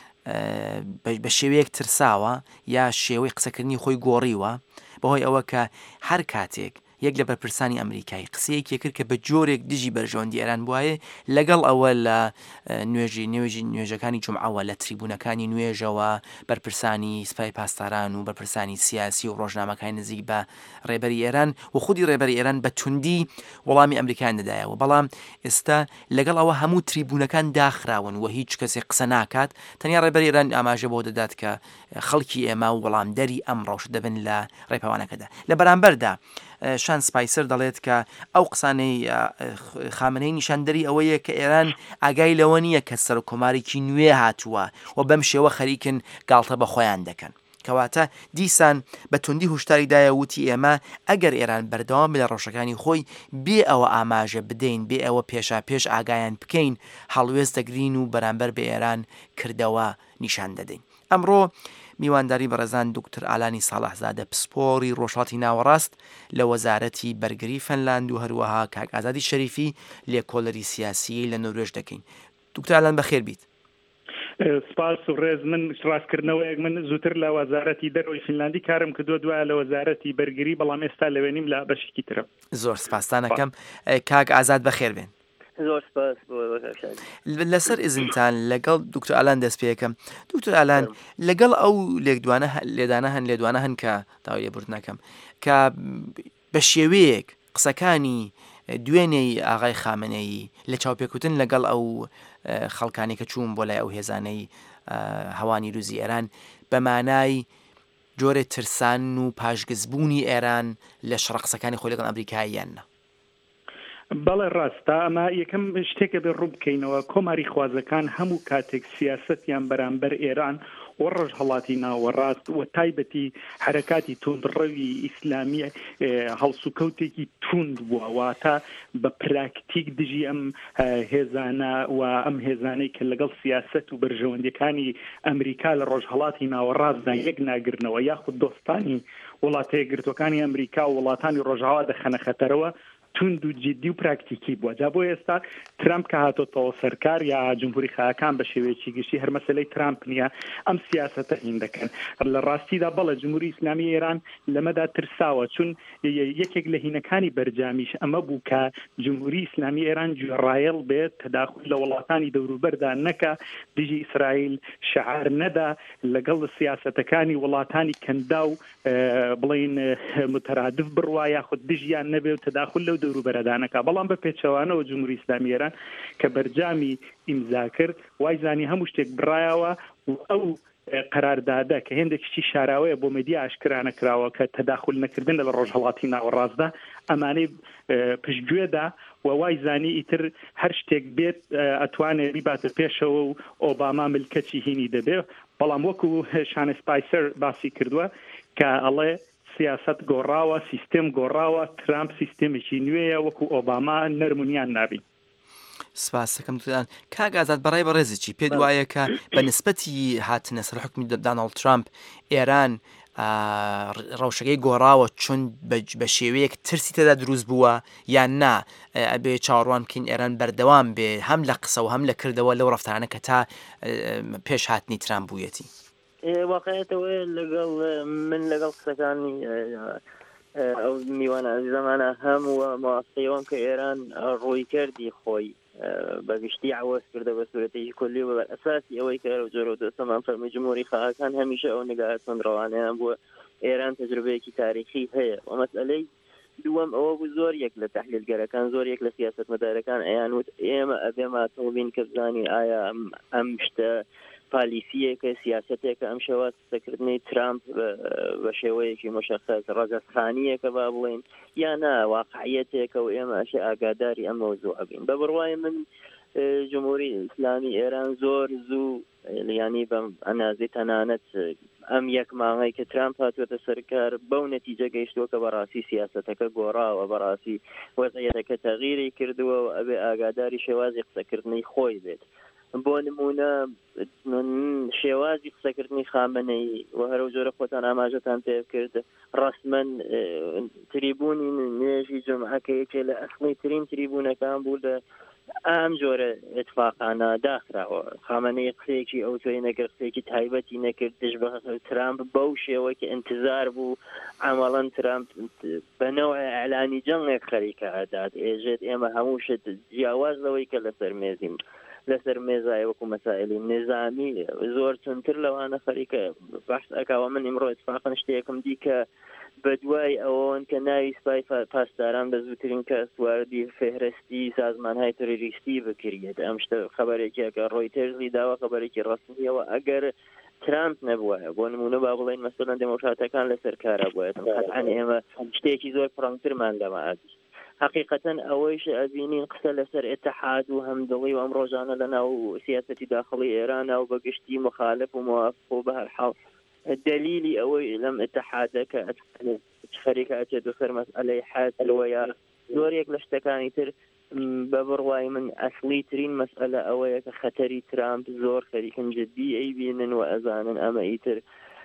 بە شێوەیەک ترساوە یا شێوەی قسەکردنی خۆی گۆڕیوە بەهۆی ئەوە کە هەر کاتێک یەک لە بەرپرسانی ئەمریکای قسەیەکی کرد کە بە جۆرێک دژی بەرژەوەندی ئێران بواە لەگەڵ ئەوە لە نوێژەکانی جومعەوە لە تریبونەکانی نوێژەوە بەرپرسانی سپای پاسداران و بەرپرسانی سیاسی و ڕۆژنامەکانی نزیک بە ڕێبەری ئێران و خودی ڕێبەری ئێران بە توندی وەڵامی ئەمریکایان دەدایەوە بەڵام ئێستا لەگەڵ ئەوە هەموو تریبونەکان داخراون و هیچ کەسێک قسە ناکات تەنیا ڕێبەری ئێران ئاماژە بۆ دەدات کە خەڵکی ئێمە و وەڵامدەری ئەم ڕەوشە دەبن لە ڕێپەوانەکەدا لە بەرامبەردا شان سپایسەر دەڵێت کە ئەو قسانەی خامنەی نیشاندەری ئەوەیە کە ئێران ئاگای لەوە نییە کە سەرۆکۆمارێکی نوێ هاتووە و بەم شێوە خەریکن گاڵتە بە خۆیان دەکەن کەواتە دیسان بە توندی هوشداریدایە وتی ئێمە ئەگەر ئێران بەردەوام لە ڕۆژەکانی خۆی بێ ئەوە ئاماژە بدەین بێ ئەوە پێشا پێش ئاگایان بکەین هەڵوێز دەگرین و بەرامبەر بە ئێران کردەوە نیشان دەدەین. ئەمڕۆ میوانداری بەڕێزان دکتۆر ئالانی ساڵحزادە پسپۆری ڕۆژهەڵاتی ناوەڕاست لە وەزارەتی بەرگری فەنلاند و هەروەها کاک ئازادی شەریفی لێکۆڵەری سیاسی لە نۆروێژ دەکەین. دکتۆر ئالان بەخێر بیت. سپاس و ڕێز من ڕاستکردنەوەیەک من زووتر لە وەزارەتی دەرەوەی فینلاندی کارم کردووە دوایە لە وەزارەتی بەرگری بەڵام ئێستا لەوێنیم لە بەشێکی ترە. زۆر سپاسانەکەم کاک ئازاد بەخێر بێن. زۆر سپاس لەسەر ئزنتان لەگەڵ دکتۆر ئالان دەست پێکەم. دکتۆر ئالان لەگەڵ ئەو لێدانە هەن کە داوای لێبوردنەکەم کە بە شێوەیەک قسەکانی دوێنێی ئاغای خامنەیی لە چاوپێکوتن لەگەڵ ئەو خەڵکانی کە چوون بۆ لای ئەو هێزانەی هەوانی روزی ئێران بە مانای جۆرە ترسان و پاشگزبوونی ئێران لە شەڕقسەکانی خۆی لەگەڵ ئەمریکاییانە. بەڵێ ڕاستە ئەمە یەکەم شتێکە بێ ڕوو بکەینەوە کۆماری خوازەکان هەموو کاتێک سیاسەتیان بەرامبەر ئێران و ڕۆژهەڵاتی ناوەڕاست و تایبەتی حرەکاتی توندڕەوی ئیسلامی هەڵسوکەوتێکی توند بووە واتە بە پراکتیک دژی ئەم هێزانە و ئەم هێزانەی کە لەگەڵ سیاست و بەرژەوەندەکانی ئەمریکا لە ڕۆژهەڵاتی ناوەڕاستدا یەک ناگرنەوە یاخود دۆستانی وڵاتە یەکگرتوەکانی ئەمریکا و وڵاتانی ڕۆژاوا دەخەنە خەتەرەوە توند و جدی و پراکتیکی بووە. جا بۆ ئێستا ترامپ کە هاتۆتەوە سەرکار یا جمهوری خاکان بە شێوەیەکی گشتی هەر مەسەلەی ترامپ نییە ئەم سیاسەتە هین دەکەن. لە ڕاستیدا بەڵێ جمهوری ئیسلامی ئێران لەمەدا ترساوە چون یەکێک لە هینەکانی بەرجامیش ئەمە بوو کە جمهوری ئیسلامی ئێران گوێڕایەڵ بێت تەداخل لە وڵاتانی دەوروبەردا نەکە دژی ئیسرائیل شعار نەدا لەگەڵ سیاسەتەکانی وڵاتانی کەندا و بڵین مترادف بڕوا یاخود دژیان نەبێ و تەداخل لەو دەوروبەرەدانەکە بەڵام بە پێچەوانەوە جمهوری ئیسلامی ئێران کە بەرجامی ئیمزا کرد وای زانی هەموو شتێک بڕایەوە و ئەو قەراردادە کە هێندێکشتی شاراوەیە بۆ مێدیا ئاشکرانە کراوە کە تەداخل نەکردن لە ڕۆژهەڵاتی ناوەڕاستدا ئەمانەی پشتگوێدا و وای زانی ئیتر هەر شتێک بێت ئەتوانێت بیباتە پێشەوە و ئۆباما ملکەچی هینی دەبێت بەڵام وەکو شان سپایسەر باسی کردووە کە ئەڵێ سیاست گۆڕاوە سیستم گۆڕاوە ترامپ سیستمێکی نوێیە وەکو ئۆباما نەرمونیان نابین. سپاسەکەم دەدان کاک ئازاد بەڕای بەڕێزێکی پێ وایە کە بە نسبەتی هاتنە سەر حکمی داناڵد ترامپ ئێران ڕەوشەکەی گۆڕاوە چون بە شێوەیەک ترسی تێدا دروست بووە یان نا ئەبێ چاوەڕوان بکەین ئێران بەردەوام بێ هەم لە قسە و هەم لە کردەوە لەو ڕەفتارانە کە تا پێش هاتنی ترامپ بوویەتی. واقعیتەوە من لەگەڵ قسەکانی ئەو میوانە زمانە هەموو ماوەستەیەوەم کە ئێران ڕووی کردی خۆی بەگشتی عوەز کردە بە سوورەتێکی کولی و بە ئەساسی ئەوەی کە لەو جۆرە دۆستەمان فەرمی جمهوری خاکان هەمیشە ئەو نگاهاتمەندڕەوانەیان بووە ئێران تەجروبەیەکی تاریخی هەیە و مەسئلەی دووەم ئەوە بوو زۆر یەک لە تەحلیلگەرەکان زۆر یەک لە سیاسەتمەدارەکان ئەیانوت ئێمە ئەبێ ماتەڵبین کە بزانین ئایا ئەم شتە پالیسیەکە سیاستێکە ئەم شێوە قسەکردنی ترامپ بە شێوەیەکی مشخص ڕەگەزخانیەکە با بڵێن یا نا واقعیەتێکە و ئێمە ئەشێ ئاگاداری ئەم مەوزوع بین بە بڕوای من جمهوری ئیسلامی ئێران زۆر زوو ینی بەم ئەنازی تەنانەت ئەم یەک مانگەی کە ترامپ هاتوێتە سەرکار بەو نەتیجە گەیشتووە کە بەڕاستی سیاسەتەکە گۆڕاوە بەڕاستی وەزعیەتەکە تەغیری کردووە و ئەبێ ئاگاداری شێوازی قسەکردنی خۆی بێت. بۆ نمونە شێوازی قسەکردنی خامنەی و هەرو جۆرە خۆتان ئاماژەتان پێ کرد ڕسمەن تریبوونی نوێژی جمعەکە یەکێ لە ئەسڵی ترین تریبوونەکان بوو لە ئەم جۆرە اتفاقانە داخراوە خامنەی قسەیەکی ئەو توی نەکرد قسەیەکی تایبەتی نەکرد دژ بە ترامپ بەو شێوەی کە انتظار بوو عملاً ترامپ بەنەوە ئەعلانی جەنگێک خەریکە ئەدات ئێژێت ئێمە هەموو شت جیاواز لەوەی کە لەسەر مێزیم لەسەر مێزای وەکو مەسائلی نظامی زۆر چونتر لەوانە خەریکە بەحث ئەکاوە من ئیمڕۆ اتفاقاً شتێکم دی کە بەدوای ئەوەن کە ناوی سپای پاسداران بە زووترین کە سواردی فهرستی سازمانهای تۆریستی بکرێت ئەم شتە خەبارێکە کە ڕۆیتەرزی داوە خەبارێکی ڕەسمیەوە ئەگەر ترامپ نەبووە بۆ نمونە با بڵێن مەسەڵەن دموکراتەکان لەسەر کارە بووێت قەتعاً ئێمە شتێکی زۆر پڕەنگترمان لەمە ئەبی حقيقة أويش أبينين قتل سر اتحاد وهمدلي وأم روزانا لنا وسياسة داخلي إيران وبقشتي مخالف وموافق وبهالحال الدليل أوي لم اتحادك شركة أتدخل مسألة حاد الويا دوريك لشتكاني تر ببرواي من أصلي ترين مسألة أوي كخطري ترامب زور خريك جدي أي بينن وأزانا أما إيتر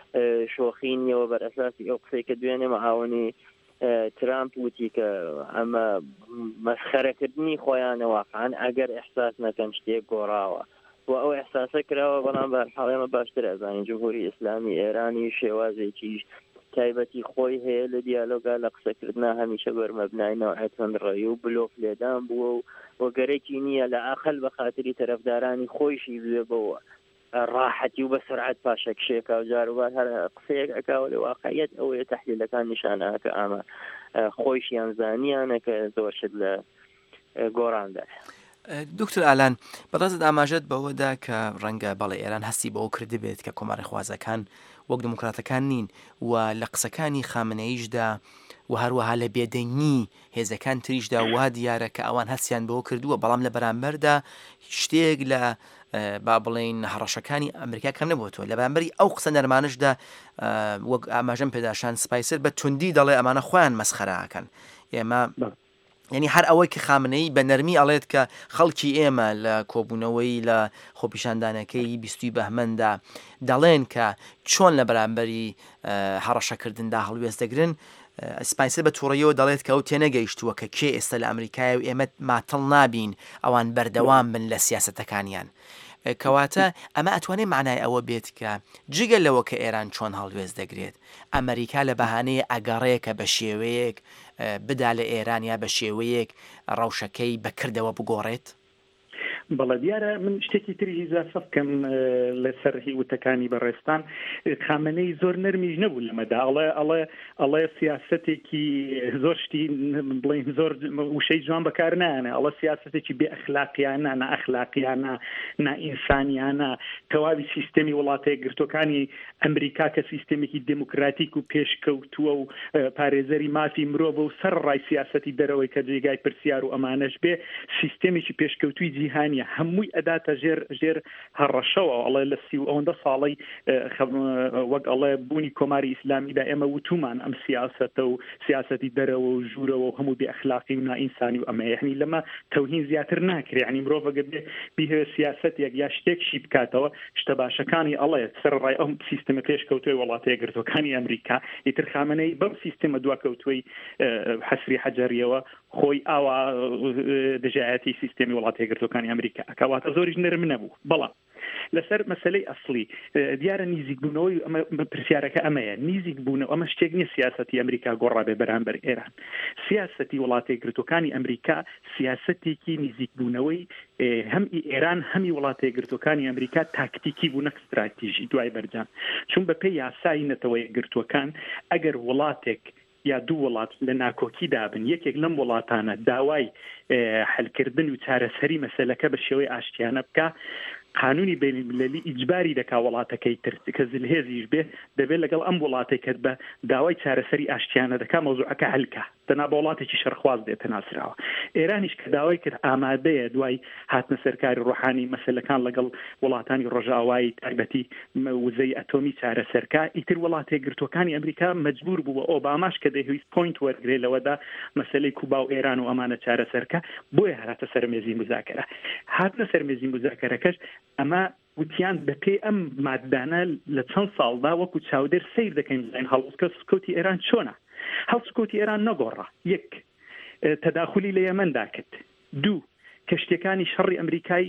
شوخيني وبر أساسي أقصيك دواني معاوني ترامپ وتی کە ئەمە مەسخەرەکردنی خۆیانە واقعاً ئەگەر ئەحساس نەکەن شتێک گۆڕاوە و ئەو ئەحساسە کراوە بەڵام بەرحاڵ ئێمە باشتر ئەزانین جمهوری ئیسلامی ئێرانی شێوازێکی تایبەتی خۆی هەیە لە دیالۆگا لە قسەکردنا هەمیشە بەرمەبنای نەوعەتەن ڕێی و بلۆف لێدان بووە و وەگەرێکی نییە لە ئاخەل بە خاتری تەرەفدارانی خۆیشی بێ بەوە ڕاحەتی و بە سرعت پاشەکشێکە و جاروبار هەر قسەیەک ئەکاوە لە واقعیت ئەوەیە تەحلیلەکان نیشانە کە ئامە خۆیشیان زانیانە کە زۆر شت لە گۆڕاندا. دکتۆر ئالان بەڕێزت ئاماژەت بەوەدا کە ڕەنگە بەڵێ ئێران هەستی بەوە کردی بێت کە کۆماری خوازەکان وەک دموکراتەکان نین و لە قسەکانی خامنەیشدا و هەروەها لە بێدەنگی هێزەکان تریشدا وا دیارە کە ئەوان هەستیان بەوە کردووە بەڵام لە بەرامبەردا شتێک لە با بڵین هەڕەشەکانی ئەمریکا کەم نەبووەوە لە بەرامبەری ئەو قسە نەرمانشدا وەک ئاماژەم پێداشان سپایسر بە توندی دەڵێ ئەمانە خۆیان مەسخەراکەن ئێمە یعنی هەر ئەوەی کە خامنەی بە نەرمی ئەڵێت کە خەڵکی ئێمە لە کۆبوونەوەی لە خۆپیشاندانەکەی 20 بەهمەندا دەڵێن کە چۆن لە بەرامبەری هەڕەشەکردندا هەڵوێز دەگرن سپایسر بە تووڕەیەوە دەڵێت کە ئەو تێنەگەیشتووە کە کێ ئێستا لە ئەمریکای و ئێمە ماتەڵ نابین ئەوان بەردەوام بن لە سیاسەتەکانیان کەواتە ئەمە ئەتوانێت معنای ئەوە بێت کە جگە لەوە کە ئێران چۆن هەڵوێز دەگرێت ئەمریکا لە بەهانەیە ئەگەڕەیەکە بە شێوەیەک بدا لە ئێران یا بە شێوەیەک ڕەوشەکەی بەکردەوە بگۆڕێت. بەڵە دیارە من شتێکی تری ئیزافە بکەم لەسەر هیوتەکانی بەڕێستان خامنەی زۆر نەرمیش نەبوو لەمەدا ئەڵێ سیاسەتێکی زۆر شتی بڵین زۆر وشەی جوان بەکار نانە ئەڵە سیاسەتێکی بێ ئەخلاقیانە نائەخلاقیانە نائینسانیانە تەواوی سیستەمی وڵاتەیە گرتوەکانی ئەمریکا کە سیستەمێکی دموکراتیک و پێشکەوتووە و پارێزەری مافی مرۆڤ و سەر ڕای سیاسەتی دەرەوەی کە جێگای پرسیار و ئەمانەش بێ سیستەمێکی پێشکەوتوی جیهانی وانە هەمووی ئەداتە ژێر هەڕەشەوە ئەڵێ لە 30 ساڵی وەک ئەڵێ بوونی کۆماری ئیسلامیدا ئێمە وتومان ئەم سیاسەتە و سیاسەتی دەرەوە و ژوورەوە و هەموو بێ ئەخلاقی و نائینسانی و ئەمە یعنی لەمە تەوهین زیاتر ناکرێ ینی مرۆڤ ئەگەر بیهێ سیاسەتێک یا شتێکشی بکاتەوە شتە باشەکانی ئەڵێ سەرڕای ئەم سیستەمە پێشکەوتوی وڵاتە یەکگرتوەکانی ئەمریکا ئیتر خامنەی بەم سیستەمە دواکەوتوی حەسری حەجەریەوە خۆی ئاوا دژایەتی سیستەمی وڵاتە یەکگرتوەکانی ئەمریکا ئەکەواتە زۆریش نرم نەبوو بەڵام لەسەر مەسلەی ئەسڵی دیارە نزیکبوونەوەی پرسیارەکە ئەمەیە نزیکبوونەوە ئەمە شتێک نیە سیاسەتی ئەمریکا گۆڕابێ بەرامبەر ئێران سیاسەتی وڵاتە یەکگرتوەکانی ئەمریکا سیاسەتێکی نزیکبوونەوەی هەم ئێران هەمی وڵاتە یەکگرتوەکانی ئەمریکا تاکتیکی بوو نەک استراتیژی دوای بەرجام چون بەپێی یاسای نەتەوە یەکگرتوەکان ئەگەر وڵاتێک یا دوو وڵات لە ناکۆکی دابن یەکێک لەم وڵاتانە داوای حلکردن و چارەسەری مەسەلەکە بە شێوەی ئاشتیانە بکە قانونی بینالمللی ئیجباری دەکا وڵاتەکەی تر کە زلهێزیش بێ دەبێت لەگەڵ ئەم وڵاتێک کرد بە داوای چارەسەری ئاشتیانە دەکا مەوزوعەکە هەلکە دەنا بە وڵاتێکی شەرخواز دێتە ناسراوە ئێرانیش کە داوای کرد ئامادەیە دوای هاتنە سەرکاری ڕۆحانی مەسەلەکان لەگەڵ وڵاتانی ڕۆژاوایی تایبەتی وزەی ئەتۆمی چارەسەرکە ئیتر وڵاتە یەکگرتوەکانی ئەمریکا مەجبور بووە ئۆباماش کە دەیویست پوینت وەرگرێ لەوەدا مەسەلەی کوبا و ئێران و ئەمانە چارەسەرکە بۆیە هاتە سەر مێزی مذاکرە هاتنە سەر مێزی مذاکرەکەش ئەمە وتیان بەپێی ئەم مادانە لە چەند ساڵدا وەکو چاودێر سیر دەکەین بڵین هەڵسکە سکوتی ئێران چۆنە هەڵسکوتی ئێران نەگۆڕە یەک تەداخلی لە یەمەندا کرد دوو کەشتەکانی شەڕی ئەمریکای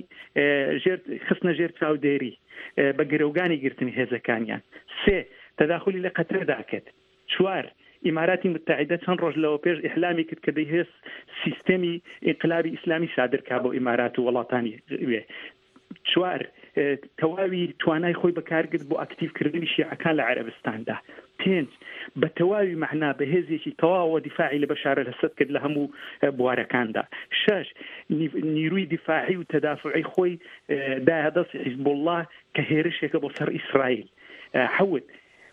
خستنە ژێر چاودێری بە گرەوگانی گرتنی هێزەکانیان سێ تەداخلی لە قەتردا کرد چوار ئیماراتی متحیدە چەند ڕۆژ لەوە پێش ئیحلامی کرد کە دەیهێست سیستەمی ئینقلابی ئیسلامی سادرکا بۆ ئیمارات و وڵاتانی وێ چوار تەواوی توانای خۆی بەکارگرت بۆ ئاکتیڤکردنی شیعەکان لە عەرەبستاندا پێنج بە تەواوی مەحنا بەهێزێکی تەواوە دیفاعی لە بەشار الەسەد کرد لە هەموو بوارەکاندا شەش نیروی دیفاعی و تەدافعی خۆی دایە دەست حیزب الله کە هێرشێکە بۆ سەر ئیسرائیل حەوت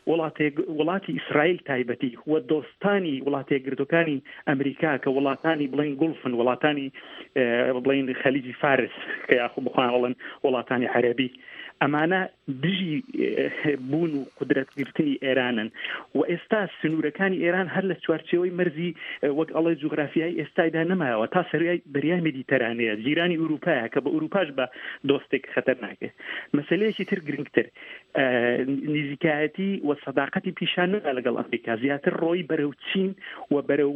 وڵاتی ئیسرائیل تایبەتی وە دۆستانی وڵاتە یەکگرتوەکانی ئەمریکا کە وڵاتانی بڵین گولفن وڵاتانی بڵین خەلیجی فارس کە یاخۆ بخوان بڵێن وڵاتانی عەرەبی ئەمانە دژی بوون و قودرەتگرتنی ئێرانن و ئێستا سنوورەکانی ئێران هەر لە چوارچێوەی مەرزی وەک ئەڵێ جوغرافیایی ئێستایدا نەمایەوە تا سەریای دەریای مێدیتەرانەیە جیرانی ئوروپایە کە بە ئوروپاش بە دۆستێک خەتەرناکێت مەسەلەیەکی تر گرنگتر نزیکایەتی و سەداقەتی پیشان نەدا لەگەڵ ئەمریکا زیاتر ڕۆی بەرەو چین و بەرەو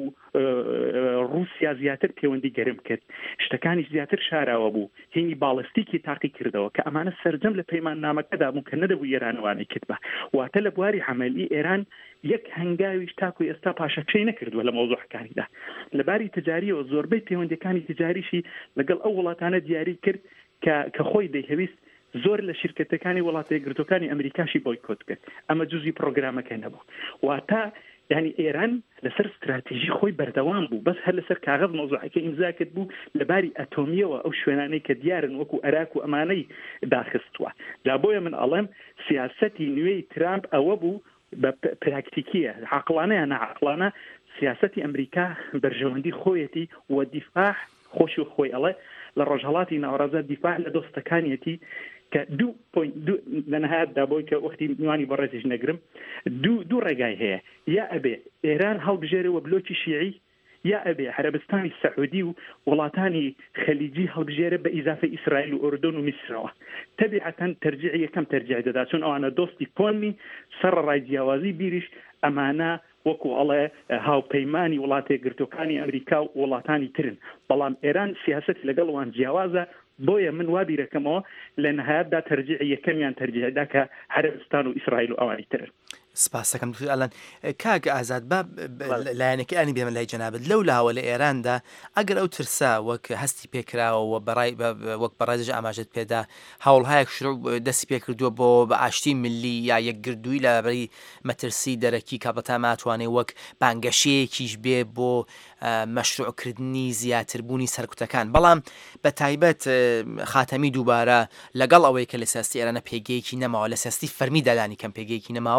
رووسیا زیاتر پەیوەندی گەرم کرد شتەکانی زیاتر شاراوە بوو هێنی باڵستیکی تاقی کردەوە کە ئەمانە سەرجەم لە پەیمان نامەکەدا بوو کە نەدەبوو ئێرانەوانی کردبە واتە لە بواری عەمەلی ئێران یەک هەنگاویش تاکو ئێستا پاشەکشەی نەکردووە لە مەوزوعەکانیدا لەباری تجاریەوە زۆربەی پەیوەندیەکانی تجاریشی لەگەڵ ئەو وڵاتانە دیاری کرد کە خۆی دەیهەویست زۆر لە شرکتەکانی وڵاتە یەکگرتوەکانی ئەمریکاشی بۆیکۆت کرد ئەمە جزئی پرۆگرامەکە نەبوو واتە یعنی ئێران لەسەر استراتیژی خۆی بەردەوام بوو بەس هەر لەسەر کاغذ مەوزوعەکە ئیمزا کرد بوو لەباری ئەتۆمیەوە ئەو شوێنانەی کە دیارن وەکو عێراق و ئەمانەی داخستووە جا بۆیە من ئەڵێم سیاسەتی نوێی ترامپ ئەوە بوو بە پراکتیکیە عەقڵانەیە نەعەقڵانە سیاسەتی ئەمریکا بەرژەوەندی خۆیەتی و دیفاع خۆش و خۆی ئەڵێ لە ڕۆژهەڵاتی ناوەڕازە دیفاع لە دۆستەکانیەتی کە لە نەهایەتدا بۆی کە وەختی میوانی بەڕێزیش نەگرم دوو ڕێگای هەیە یا ئەبێ ئێران هەڵبژێرەوە بلۆکی شیعی یا ئەبێ عەرەبستانی سەعودی و وڵاتانی خەلیجی هەڵبژێرە بە ئیزافەی ئیسرائیل و ئوردن و میسرەوە تەبیعەتەن تەرجیع یەکەم تەرجیع دەدا چون ئەوانە دۆستی کۆنی سەرڕای جیاوازی بیریش ئەمانە وەکو ئەڵێ هاوپەیمانی وڵاتە یەکگرتوەکانی ئەمریکا و وڵاتانی ترن بەڵام ئێران سیاسەتی لەگەڵ وان جیاوازە بۆیە من وابیرەکەمەوە لە نەهایەتدا تەرجیع یەکەمیان تەرجیعدا کە عەرەبستان و ئیسرائیل و ئەوانی ترن سپاس دەکەم ئەلان کاک ئازاد بە لایەنەکە ئەنی بێمە لای جەنابەت لەو لاوە لە ئێراندا ئەگەر ئەو ترسا وەک هەستی پێکراوە وەک بەڕێزش ئاماژت پێدا هەوڵهایەک شروع دەستی پێکردووە بۆ بە ئاشتی ملی یا یەکگردووی لەبەری مەترسی دەرەکی کابەتا ماتوانێ وەک بانگەشەیەکیش بێ بۆ مەشروعکردنی زیاتربوونی سەرکوتەکان بەڵام بە تایبەت خاتەمی دووبارە لەگەڵ ئەوەی کە لە سیاستی ئێرانە پێگەیەکی نەماوە لە سیاستی فەرمی دەلانی کەم پێگەیەکی نەماوە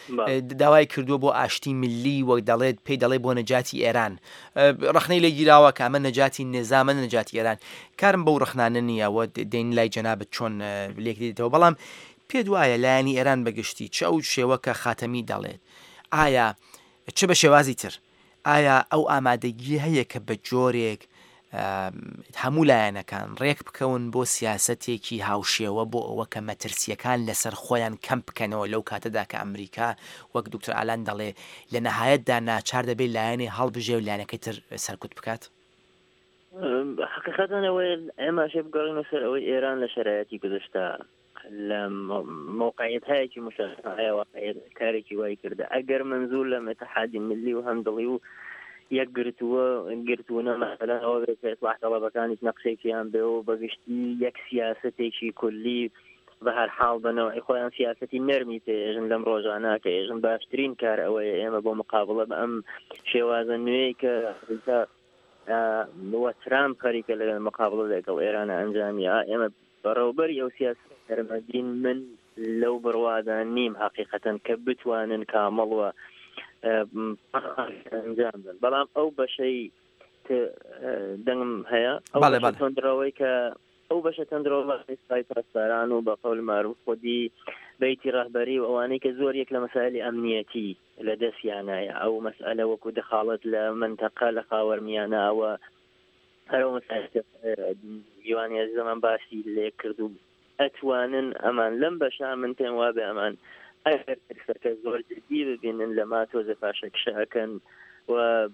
داوای کردووە بۆ ئاشتی ملی وەک دەڵێت پێی دەڵێ بۆ نەجاتی ئێران ڕخنەی لە گیراوە کە ئەمە نەجاتی نێزامە نەجاتی ئێران کارم بەو ڕخنانە نییەوە دێن لای جەنابەت چۆن لێکدێتەوە بەڵام پێ دوایە لایەنی ئێران بەگشتی چ ئەو شێوە کە خاتەمی دەڵێت ئایا چ بە شێوازی تر ئایا ئەو ئامادەگی هەیە کە بە جۆرێک هەموو لایەنەکان ڕێک بکەون بۆ سیاسەتێکی هاوشێوە بۆ ئەوە کە مەترسیەکان لەسەر خۆیان کەم بکەنەوە لەو کاتەدا کە ئەمریکا وەک دکتۆر ئالان دەڵێ لە نەهایەتدا ناچار دەبێت لایەنی هەڵبژێ و لایەنەکەی تر سەرکوت بکات حقیقەتەن ئەوەی ئێماشێ بگەڕینەوە سەر ئەوەی ئێران لە شەرایەتی گذشتە لە موقعیت هەیەکی مشاهدە واقعیت کارێکی وای کردە ئەگەر منزوور لە اتحادی ملی و هەمدڵی و یەک گرتوونە مەسەلەن ئەوە بێت کە ئیسلاح تەڵەبەکانی نەقشێکیان بێ و بەگشتی یەک سیاسەتێکی کولی بە هەر حاڵ بنەوەی خۆیان سیاسەتی نەرمی تێژن لەم ڕۆژانە کە ئێژن باشترین کار ئەوەیە ئێمە بۆ مقابڵە بە ئەم شێوازە نوێی کە وە ترامپ خەریکە لە مقابڵە لەگەڵ ئێرانە ئەنجامیە ئێمە بەڕێوەبەری ئەو سیاست هەرمەدین من لەو بڕوادان نیم حقیقەتەن کە بتوانن کامەڵوە ئەنجام بدەن بەڵام ئەو بەشەی دەنگم هەیە ئەو تۆندرەوەی کە ئەو بەشە تەندرەوە سپای پاسداران و بە قەول معروف خودی بەیتی ڕاهبەری و ئەوانەی کە زۆر یەک لە مەسائلی ئەمنیەتی لە دەستیانایە ئەو مەسئلە وەکو دەخاڵەت لە منتەقە لە خاوەرمیانە ئەوە هەرەوە مەسائلە دیوانی زەمان باسی لێ کرد و ئەتوانن ئەمان لەم بەشە من پێم وابێ ئەمان ئەگەر زۆر جدی ببینن لە ماتۆزە پاشەکشەکەن و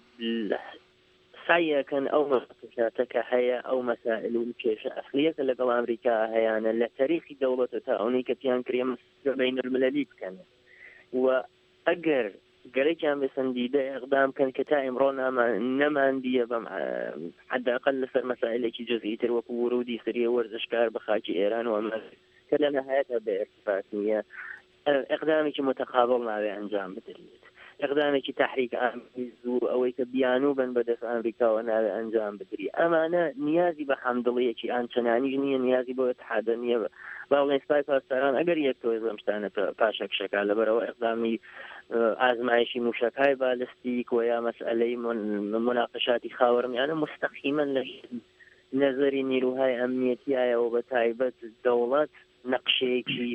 سعیەکەن ئەو مەسئلە کە هەیە ئەو مەسائل و کێشە ئەسلیەکە لەگەڵ ئەمریکا هەیەە لە تاریخی دەوڵەتە تا ئەوەی کە پیان کرێمە بین المللی بکەن و ئەگەر گەرەێکیان بەسەندیدە ئەقدام کەن کە تا ئێمڕۆ نەماندیە بەم حداقل لەسەر مەسائلێکی جزئی تر وەکو ورودی سریە وەرزشکار بە خاکی ئێران و ئەمە کە لە نەهایەتە بە ئێرتفاعات نییە ئەقدامێکی متقابل ناوێ ئەنجام بدرێت ئەقدامێکی تحریک ئامریز و ئەوەی کە بیانوو بن بەدەست ئەمریکاوە ناوێ ئەنجام بدری ئەمانە نیازی بە حەمدڵیەکی ئانچەنانی نییە نیازی بۆ اتحادە نییە باڵێن سپای پاسداران ئەگەر یەکەوە لەم شتانە پاشەکشەکە لەبەرەوە ئەقدامی ئازمایشی موشەکای بالستیک و یا مەسئلەی مناقشاتی خاوەرمیانە مستەقیما لە نەزەری نیروهای ئەمنیەتیایەوە بە تایبەت دەوڵەت نەقشەیەکی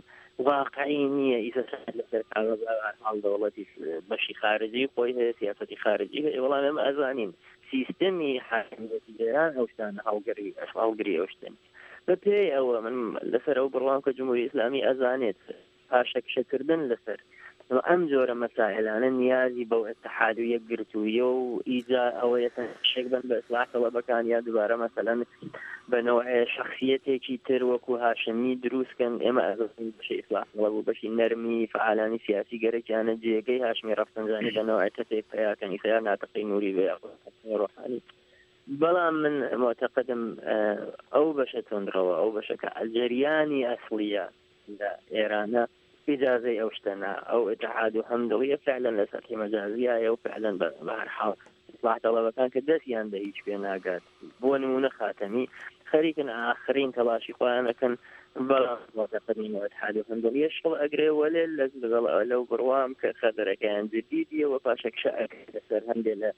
واقعی نییە ئیسەسان لەسەر حاڵ دەوڵەتی بەشی خارجی خۆی هەیە سیاسەتی خارجی هەیە وەڵام ئێمە ئەزانین سیستەمی حاکمیەتی ئێران ئەو شتانە هەڵگری ئەو شتن بە پێی ئەوە من لەسەر ئەو بڕوام کە جمهوری ئیسلامی ئەزانێت پاشەکشەکردن لەسەر ئەم جۆرە مەسائلانە نیازی بەو اتحاد و یەکگرتوویە و ئیجا ئەوەیە شێک بن بە ئیسلاح تەڵەبەکان یا دووبارە مەسەلەن بەنەوە شخصیەتێکی تر وەکو هاشمی دروستکەن ئێمە بەشی ئیسلاح تەڵەب و بەشی نەرمی فعالانی سیاسی گەرەکیانە جێگەی هاشمی ڕەفسەنجانی بەنەوە تەتێک پیاکەن ئیسا ناتەقی نووری بێ ڕۆحانی بەڵام من معتەقدم ئەو بەشە تۆندڕەوە ئەو بەشەکە ئەجریانی ئەسڵیە لە ئێرانە إجازة أو اشتنا أو اتحاد وهمدلية فعلا لسطح مجازية أو فعلا بهر حال إصلاح طلبة كان كداسي عنده هيج بيناقات بونمون خاتمي خريقا آخرين تلاشي قوانا كان بلا معتقدين واتحاد وهمدلية شغل أقري وليل لو بروام كخدر كان جديدية وفاشك شأك لسر همدلة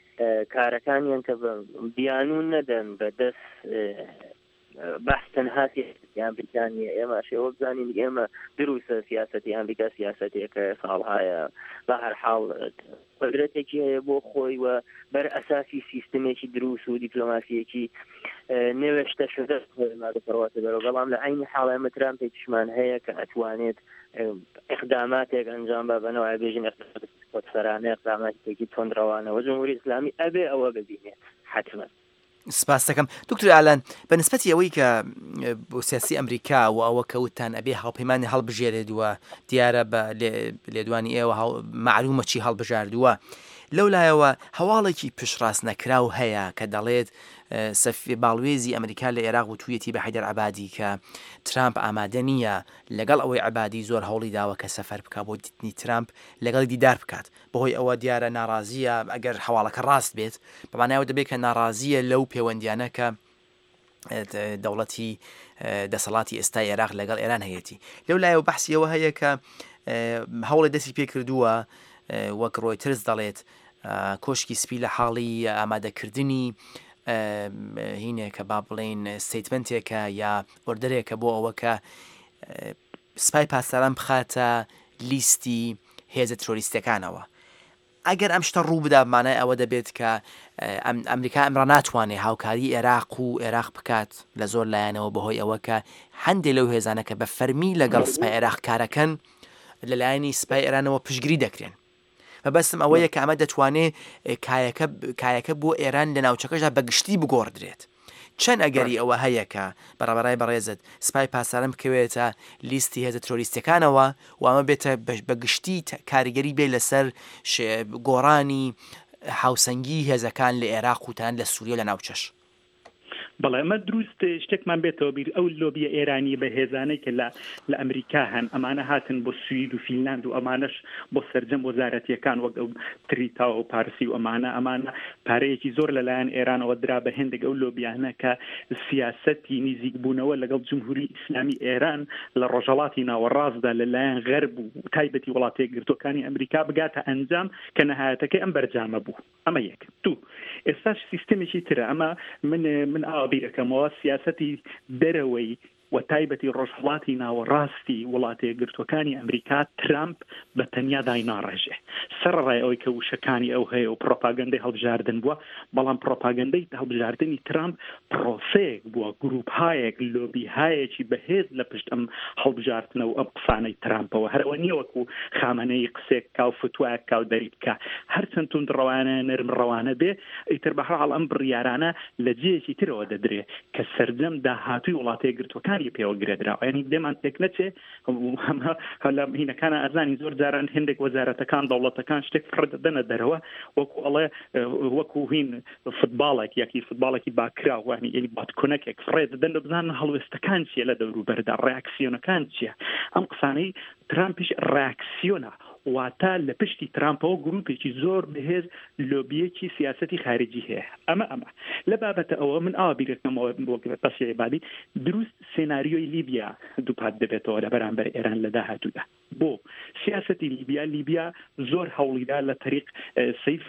كاركان ينتبه بيانون ندن بدس بحث تنهاسي أمريكانية إما شيء وبزاني إما دروس سياسة أمريكا سياسة كصالحة بهر حال قدرتك بو خوي وبر أساسي سيستميكي دروس ودبلوماسيكي نوشته شده ما بفروات برو قلام لعين حالة مترام تشمان هي كأتوانيت إقداماتك أنجام بنوع بيجين اقدامات سرانة إقداماتك تندروانة وجمهوري الإسلامي أبي أو ببينه حتما سپاس دەکەم دکتۆر ئالان بەنسبەتی ئەوەی کە بۆ سیاسی ئەمریکا و ئەوە کەوتان ئەبێ هاوپەیمانی هەڵبژێرێتوە دیارە بە لێدوانی ئێوە معلومە چی هەڵبژاردووە لەولایەوە هەواڵێکی پشتڕاست نەکراو هەیە کە دەڵێت باڵوێزی ئەمریکا لە عێراق و تویەتی بە حەیدەر عەبادی کە ترامپ ئامادە نییە لەگەڵ ئەوەی عەبادی زۆر هەوڵی داوە کە سەفەر بکات بۆ دیتنی ترامپ لەگەڵ دیدار بکات بەهۆی ئەوە دیارە ناڕازیە ئەگەر هەواڵەکە ڕاست بێت بەمانایەوە دەبێت کە ناڕازیە لەو پەیوەندیانە کە دەوڵەتی دەسەڵاتی ئێستای عێراق لەگەڵ ئێران هەیەی لەولایەوە بەحسیەوە هەیە کە هەوڵی دەستی پێ کردووە وەک ڕۆیترز دەڵێت کۆشکی سپی لە حاڵی ئامادەکردنی هینێکە با بڵێن ستیتمنتێکە یا ئۆردەرێکە بۆ ئەوە کە سپای پاسداران بخاتە لیستی هێزە ترۆریستەکانەوە. ئەگەر ئەم شتە ڕوو بدا بمانای ئەوە دەبێت کە ئەمریکا ئەمڕ ناتوانێت هاوکاری عێراق و عێراق بکات لە زۆر لایەنەوە بەهۆی ئەوە کە هەندێک لەو هێزانە کە بە فەرمی لەگەڵ سپای عێراق کارەکەن لەلایەنی سپای ئێرانەوە پشتگیری دەکرێن. بەبەستم ئەوەیە کە ئەمە دەتوانێت کایەکە بۆ ئێران لە ناوچەکەشدا بەگشتی بگۆڕدرێت. چەند ئەگەری ئەوە هەیە کە بەڕێبەرای بەڕێزت سپای پاسداران بکەوێتە لیستی هێزە ترۆریستەکانەوە و ئەمە بێتە بەگشتی کاریگەری بێ لەسەر گۆڕانی هاوسەنگی هێزەکان لە عێراق و تان لە سووریا لە ناوچەش. بەڵێ ئەمە دروست شتێکمان بێتەوە بیر ئەو لۆبیە ئێرانی بە هێزانەی کە لە ئەمریکا هەن ئەمانە هاتن بۆ سوید و فینلاند و ئەمانەش بۆ سەرجەم وەزارەتیەکان وەک ئەو تریتا و پارسی و ئەمانە پارەیەکی زۆر لەلایەن ئێرانەوە درا بە هێندێک ئەو لۆبیانە کە سیاسەتی نزیک بوونەوە لەگەڵ جمهوری ئیسلامی ئێران لە ڕۆژهەڵاتی ناوەڕاستدا لەلایەن غەرب و تایبەتی وڵاتە یەکگرتووەکانی ئەمریکا بگاتە ئەنجام کە نەهایەتەکەی ئەم بەرجامە بوو. ئەمە یەک. دوو، ئێستاش سیستەمێکی ترە. ئەمە من بیرەکەمەوە سیاسەتی دەرەوەی و تایبەتی ڕۆژهەڵاتی ناوەڕاستی وڵاتە یەکگرتووەکانی ئەمریکا ترامپ بە تەنیا دایناڕێژێ سەرڕای ئەوەی کە وشەکانی ئەو هەیە و پرۆپاگەندەی هەڵبژاردن بووە، بەڵام پرۆپاگەندەی هەڵبژاردننی ترامپ پرۆسەیەک بووە، گروپهایەک لۆبیهایەکی بەهێز لە پشت ئەم هەڵبژاردنەوە ئەم قسانەی ترامپەوە. هەرەوە نییە وەکو خامنەی قسێک کاو فتوایەک کاو دەری بکە، هەرچەند توند ڕەوانە نەرم ڕەوانە بێ ئیتر بەهەڵ ئەم بڕیارانە لە جێیەکی ترەوە دەدرێ کە سەرجەم داهاتووی وڵاتە یەکگرتووەکانی پێوە گرێدراوە. ینی دێمان تێک نەچێ لە هینەکانە ئەزانی زۆر جاران هێندێک وەزارەتەکان دەوڵەتەکان شتێک فڕدەدەنە دەرەوە وەکو ئەڵێ وەکو هین فوتباڵێک یەکی فوتباڵێکی باکراوانی ینی باتکۆنەکێک فڕێدەدەن بزانن هەڵوێستەکان چیە لە دەوروبەردا، ڕیاکسیۆنەکان چییە. ئەم قسانەی ترامپیش ڕیاکسیۆنە، واتە لە پشتی ترامپەوە گروپێکی زۆر بەهێز لۆبیەکی سیاسەتی خارجی هەیە. ئەمە لە بابەتە ئەوە من ئاوا بیرەکەمەوە بەسی عیبادی دروست سێناریۆی لیبیا دووپات دەبێتەوە لە بەرامبەر ئێران لە داهاتوودا. بۆ سیاسەتی لیبیا زۆر هەوڵیدا لە طریق سەیف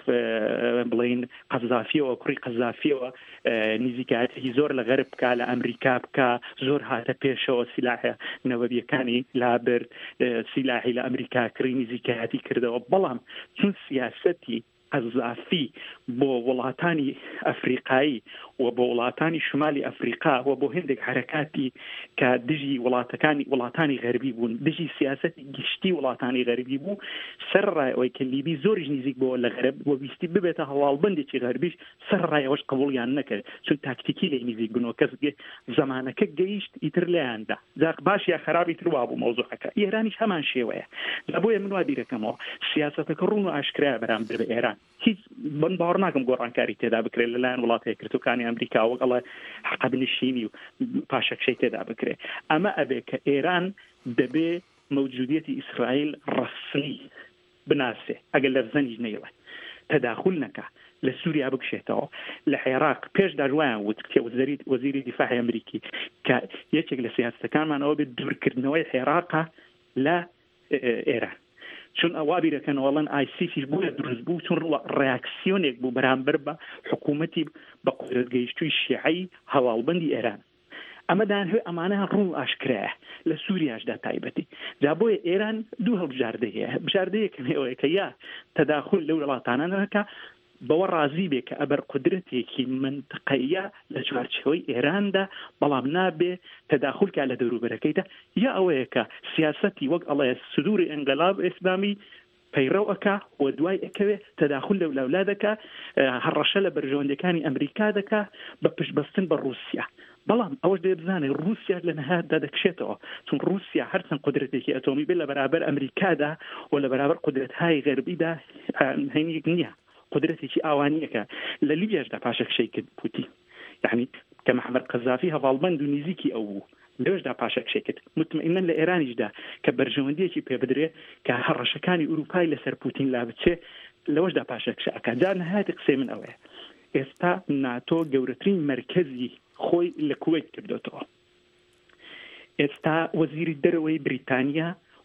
بڵین قەزافیەوە کوڕی قەزافیەوە نزیکایەتی زۆر لە غەرب بکە لە ئەمریکا بکە، زۆر هاتە پێشەوە سیلاحە نەوەبیەکانی لابرد سیلاحی لە ئەمریکا کڕی نزیکایەتی کردەوە. بەڵام چون سیاسەتی قەزافی بۆ وڵاتانی ئەفریقایی و بۆ وڵاتانی شمالی ئەفریقا و بۆ هێندێک حرەکاتی کە دژی وڵاتانی غەربی بوون، دژی سیاسەتی گشتی وڵاتانی غەربی بوو، سەرڕای ئەوەی کە لیبی زۆریش نزیک بۆ لە غەرب و ویستی ببێتە هەواڵبندێکی غەربیش سەرڕای ئەوەش قبوڵیان نەکرد چون تاکتیکی لێ نزیک بوونەوە کەس زەمانەکە گەیشت ئیتر لێیاندا باش یا خراپی تر وا بوو مەوزوعەکە. ئێرانیش هەمان شێوەیە. لەبۆیە من وا بیرەکەمەوە سیاسەتەکە ڕوون و ئاشکرا بەرامبەر بە ئێران هیچ من باوەڕ ناکەم گۆڕانکاری تێدا بکرێت لەلایەن وڵاتە یەکگرتووەکانی ئەمریکا وەک ئەڵێ عەقەب نشینی و پاشەکشەی تێدا بکرێت. ئەمە ئەبێ کە ئێران دەبێ موجودیەتی ئیسرائیل ڕەسمی بناسێ، ئەگەر لەفزەنیش نەیڵێ تەداخل نەکە، لە سووریا بکشێتەوە، لە عێراق پێش داژوایان وت کتێ وەزیری دیفاعی ئەمریکی کە یەکێک لە سیاسەتەکانمانەوە بێت دوورکردنەوەی عێراقە لە ئێران. چون ئەوا بیرەکەنەوەڵەن ئایسیسیش بووە دروست بوو چون ڕیاکسیۆنێک بوو بەرامبەر بە حکوومەتی بە قودرەتگەیشتووی شیعی هەواڵبەندی ئێران. ئەمەدان ئەمانە ڕوو ئاشکرایە لە سووریاشدا تایبەتی. جا بۆیە ئێران دوو هەڵبژاردە هەیە. بژاردەیەکەوەیە کە یا تەداخل لەو وڵاتانە نەکە بەوە ڕازی بێ کە ئەبەر قودرەتێکی منتقەیە لە چوارچێوەی ئێراندا بەڵام نابێ تەداخلکە لە دەوروبەرەکەیدا، یا ئەوەیە کە سیاسەتی وەک ئەڵێ سدووری ئەنقلاب ئیسلامی پەیڕەوەکە و دوای ئەکەوێ تەداخل لە ولاولا دەکا، هەڕەشە لە بەرژەوەندەکانی ئەمریکا دەکا بە پشتبەستن بە رووسیا. بەڵام ئەوەش دێ بزانێ رووسیا لە نەهایەتدا دەکشێتەوە چون رووسیا هەرچەند قودرەتێکی ئەتۆمی بێت لە بەرابەر ئەمریکادا و لە بەرابەر قودرەت‌های غەربیدا هەینێک نییە، قدرەتێکی ئاوانیەکە. لە لیبیاشدا پاشەکشەی کرد پوتین، یعنی کە محەممەد قەزافی هەواڵبەند و نزیکی ئەو بوو لەوەشدا پاشەکشەی کرد. مطمئنن لە ئێرانیشدا کە بەرژەوەندیەکی پێ بدرێ کە هەڕەشەکانی ئوروپای لەسەر پوتین لا بچێ لەوەشدا پاشەکشە ئەکا. جا نەهایەتی قسەی من ئەوەیە ئێستا ناتۆ گەورەترین مرکزی خۆی لە کوێیت کردوتەوە. ئێستا وەزیری دەرەوەی بریتانیا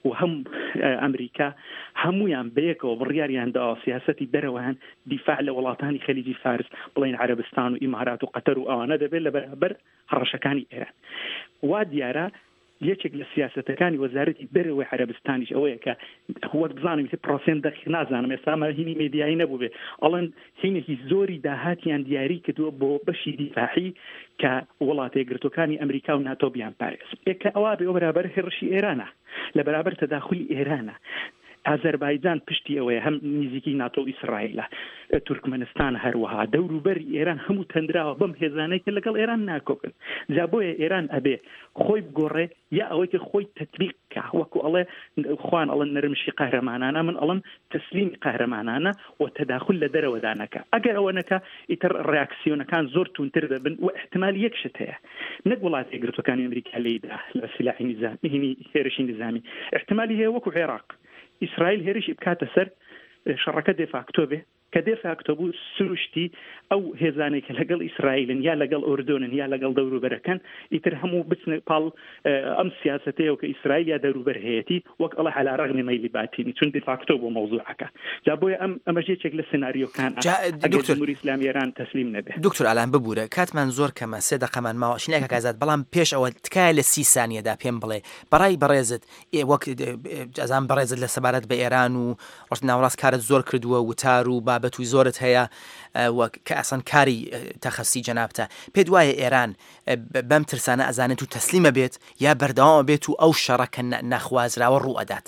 و هەم ئەمریکا هەمویان بەیەکەوە بڕیاریان دا سیاسەتی دەرەوەیان دیفاع لە وڵاتانی خەلیجی فارس بڵین عەرەبستان و ئیمارات و قەتەر و ئەوانە دەبێت لە بەرابەر هەڕەشەکانی ئێران. وا دیارە یەکێک لە سیاسەتەکانی وەزارەتی دەرەوەی عەرەبستانیش ئەوەیە کە وەک بزانم پرۆسێن دەقیق نازانم ئێستا هینی مێدیایی نەبوو بێ ئەڵەن هینێکی زۆری داهاتیان دیاری کردووە بۆ بەشی دیفاعی کە وڵاتە یەکگرتوەکانی ئەمریکا و ناتۆ بیان پارێز. یەکە ئەوە بێ بەرابەر هێرشی ئێرانە لە بەرابەر تەداخلی ئێرانە. ئازەربایجان پشتی ئەوەیە هەم نزیکی ناتۆ و ئیسرائیلە، تورکمەنستان هەروەها دەوروبەری ئێران هەموو تەندراوە بەم هێزانەی کە لەگەڵ ئێران ناکۆکن. جا بۆیە ئێران ئەبێ خۆی بگۆڕێ یا ئەوەی کە خۆی تەطبیق کە وەکو ئەڵێ خوان ئەڵەن نەرمشی قەهرەمانانە، من ئەڵم تەسلیمی قەهرەمانانە و تەداخل لە دەرەوەدانەکە. ئەگەر ئەوە نەکە ئیتر ڕیاکسیۆنەکان زۆر توونتر دەبن و احتمال یەک شت هەیە، نەک وڵاتی یەکگرتوەکانی ئەمریکا لێیدا لە سلاحی نظامی هێرشی نظامی، احتمالی هەیە وەکو عێراق ئیسرائیل هێرشی بکاتە سەر شەڕەکە دێفاکتۆ بێ کە دێفاکتۆ بوو سروشتی ئەو هێزانەی کە لەگەڵ ئیسرائیلن یا لەگەڵ ئوردۆنن یا لەگەڵ دەوروبەرەکەن ئیتر هەموو بچنە پاڵ ئەم سیاسەتەیە کە ئیسرائیل یا دەوروبەر هەیەتی وەک ئەڵە على رغم مەیلی باتینی چون دێفاکتۆ بۆ مەوزوعەکە. جا بۆیە ئەمە یەکێک لە سناریۆکان جمهوری ئیسلامی ئێران تەسلیم نەبێت. دکتۆر ئالان ببوورە کاتمان زۆر کەمە 3 دقەمان ماوە شینەکە کازات، بەڵام پێش ئەوە تکایە لە 30 سانیەدا پێم بڵێ بەڕای بەڕێزت وەک ئەزان بەڕێزت لە سەبارەت بە ئێران و ڕۆژ ناوەڕاست کارت زۆر کردووە وتار و بابەت و زۆرت هەیە کە ئەسان کاری تەخەسی جەنابتە، پێت وایە ئێران بەم ترسانە ئەزانێت و تەسلیمە بێت یا بەردەوامە بێت و ئەو شەڕەکە نەخوازراوە ڕوو ئەدات؟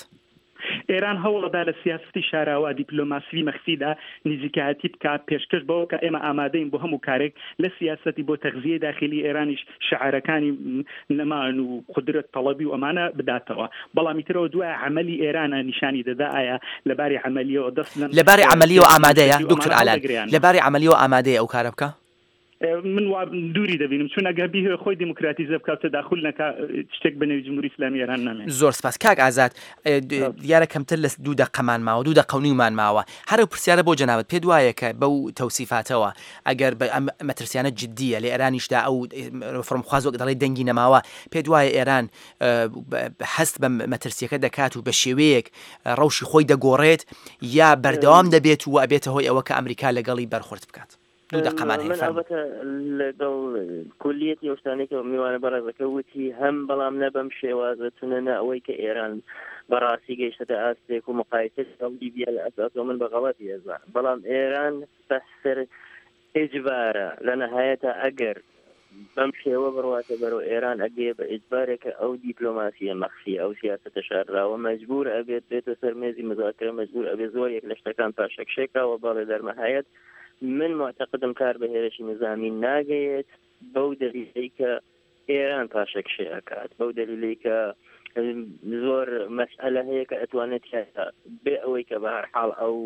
ئێران هەوڵەدا لە سیاستی شاراوە دیپلۆماسی مەخفیدا نزیکایەتی بکات پێشکەش بەوە کە ئێمە ئامادەین بۆ هەموو کارێک لە سیاستی بۆ تەغزیە داخلی ئێرانیش شعارەکانی نەمان و قدرت تەڵەبی و ئەمانە بداتەوە. بەڵام ترەوە دوای عملی ئێرانە نیشانی دەدا ئایا لەباری عملیەوە دەست لەباری عملیەوە ئامادەیە دکتۆر ئالان لەباری عملیەوە ئامادەیە ئەو کارە بکە؟ من دووری دەبینم چون ئەگەبی خۆی دیموکراتیزە بکات تەداخل نەکا شتێک بنەوی جمهوری ئیسلامی ئێران نامێت. زۆر سپاس کاک ئازاد، دیارە کەمتر لە 2 دقەمان ماوە 2 دقە و نیومان ماوە. هەر پرسیارە بۆ جەنابەت پێت وایە کە بەو تەوسیفاتەوە ئەگەر مەترسیانە جددیە لە ئێرانیشدا ئەو فڕمخواز وەک دەڵێ دەنگی نەماوە، پێت وایە ئێران هەست بە مەترسیەکە دەکات و بە شێوەیەک ڕەوشی خۆی دەگۆڕێت یا بەردەوام دەبێت و ئەبێتە هۆی ئەوە کە ئەمریکا لەگەڵی بەرخورد بکات؟ من البته لەگەڵ کولیەتی ئەوشتانێک میوانە بەڕێزەکە وتی هەم بەڵام نە بەم شێوازە چونەنە ئەوەی کە ئێران بەڕاستی گەیشتە ئاستێک و مقایسەت لیبیا لە ئەساسەوە من بەغەڵەتی هێزان، بەڵام ئێران بەسەر ئیجبارە لە نەهایەتە ئەگەر بەم شێوە بڕواتە بەرەو ئێران ئەگێ بە ئیجبارێکە ئەو دیپلۆماسیە مەخفی ئەو سیاسەتە شاراوە مەجبور ئەبێت بێتە سەر مێزی مذاکرە، مەجبور ئەبێت زۆرێک لە شتەکان پاشەکشێکەوە بەڵێ دەرمەهایەت من معتقدم کار بە هێرشی نظامی ناگەیت بەو دلیلی کە ئێران پاشەکشێ ئەکات، بەو دلیلی کە زۆر مەسئلە هەیە کە ئەتوانێت بێ ئەوەی کە بە هەر حاڵ ئەو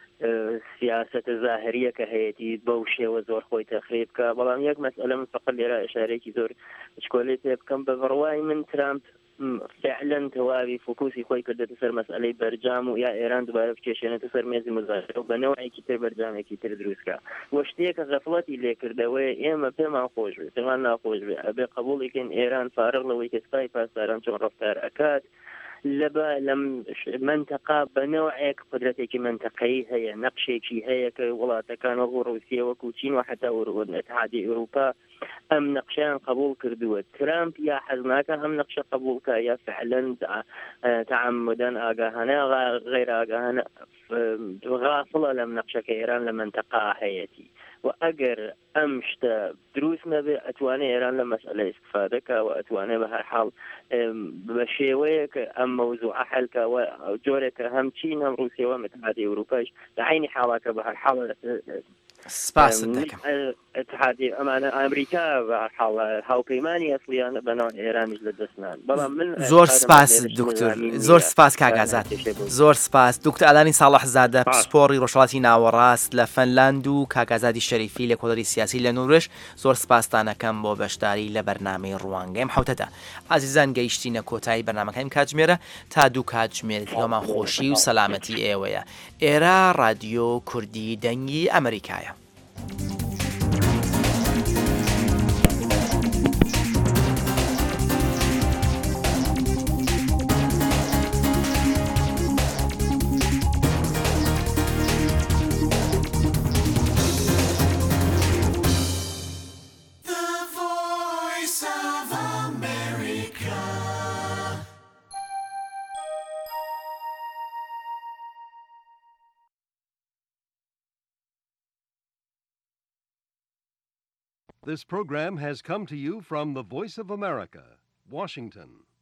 سیاسەتە زاهریە کە هەیەی بەو شێوە زۆر خۆی تەخریب بکە. بەڵام یەک مەسئلە من فقط لێرە ئشارێکی زۆر شکۆلەی پێ بکەم بە بڕوای من ترامپ فعلا تەواوی فۆکوسی خۆی کردێتە سەر مەسئلەی بەرجام و یا ئێران دوبارە بکێشێنێتە سەر مێزی مذاکرە و بەنەوەیەکی تر بەرجامێکی تر دروستکە. وە شتێکە غەفڵەتی لێکردەوەی ئێمە پێمان خۆش بێت پێمان ناخۆش بێ ئەبێ قبوڵیکەین ئێران فارغ لەوەی کە سپای پاسداران چۆن ڕەفتار ئەکات لەم منتەقا بەنەوەیەک قدرەتێکی منتەقەیی هەیە، نەقشێکی هەیە کە وڵاتەکان وەکو ڕوسیە وەکو چین و حتا ئەتحادی ئەوروپا ئەم نەقشیان قبول کردووە. ترامپ یا حەزناکە ئەم نەقشە قبولکە یا فعلا تعمدەن ئاگاهانە غیر ئاگاهانە غافڵە لەم نەقشەکە ئێران لە منتەقا هەیەتی و ئەگەر ئەم شتە دروست نەبێ ئەتوانێت ئێران لە مەسئلە ئیستفادەکە و ئەتوانێت بە هەر حاڵ بە شێوەیە کە ئەم مەوزوعە حەلکەوە جۆرێکە هەم چین هەم ڕوسیە و ئەتحادی ئەوروپاش لە عینی حاڵاکە بە هەر حاڵ سپاس دەکەم اتحادی ئەمانە ئەمریکا بە حاڵ هاوپەیمانی ئەسڵیان بەناو ئێرانیش لە دەستنان. بەڵام من زۆر سپاس دکتۆر، زۆر سپاس کاگازات، زۆر سپاس دکتۆر ئالانی ساڵحزادە پسپۆڕی ڕۆژهەڵاتی ناوەڕاست لە فەنلاند و کاگازادی شەریفی لە کۆڵەری سیاسی لە نوورش. زۆر سپاسدانەکەم بۆ بەشداری لە بەرنامەی ڕوانگەیم حوتەدا. ئازیزان گەیشتینە کۆتایی بەرنامەکەیم کاتژمێرە تا دوو کاتژمێر لەمان خۆشی و سەلامەتی ئێوەیە. ئێرە رادیۆ کوردی دەنگی ئەمریکایە. This program has come to you from the Voice of America, Washington.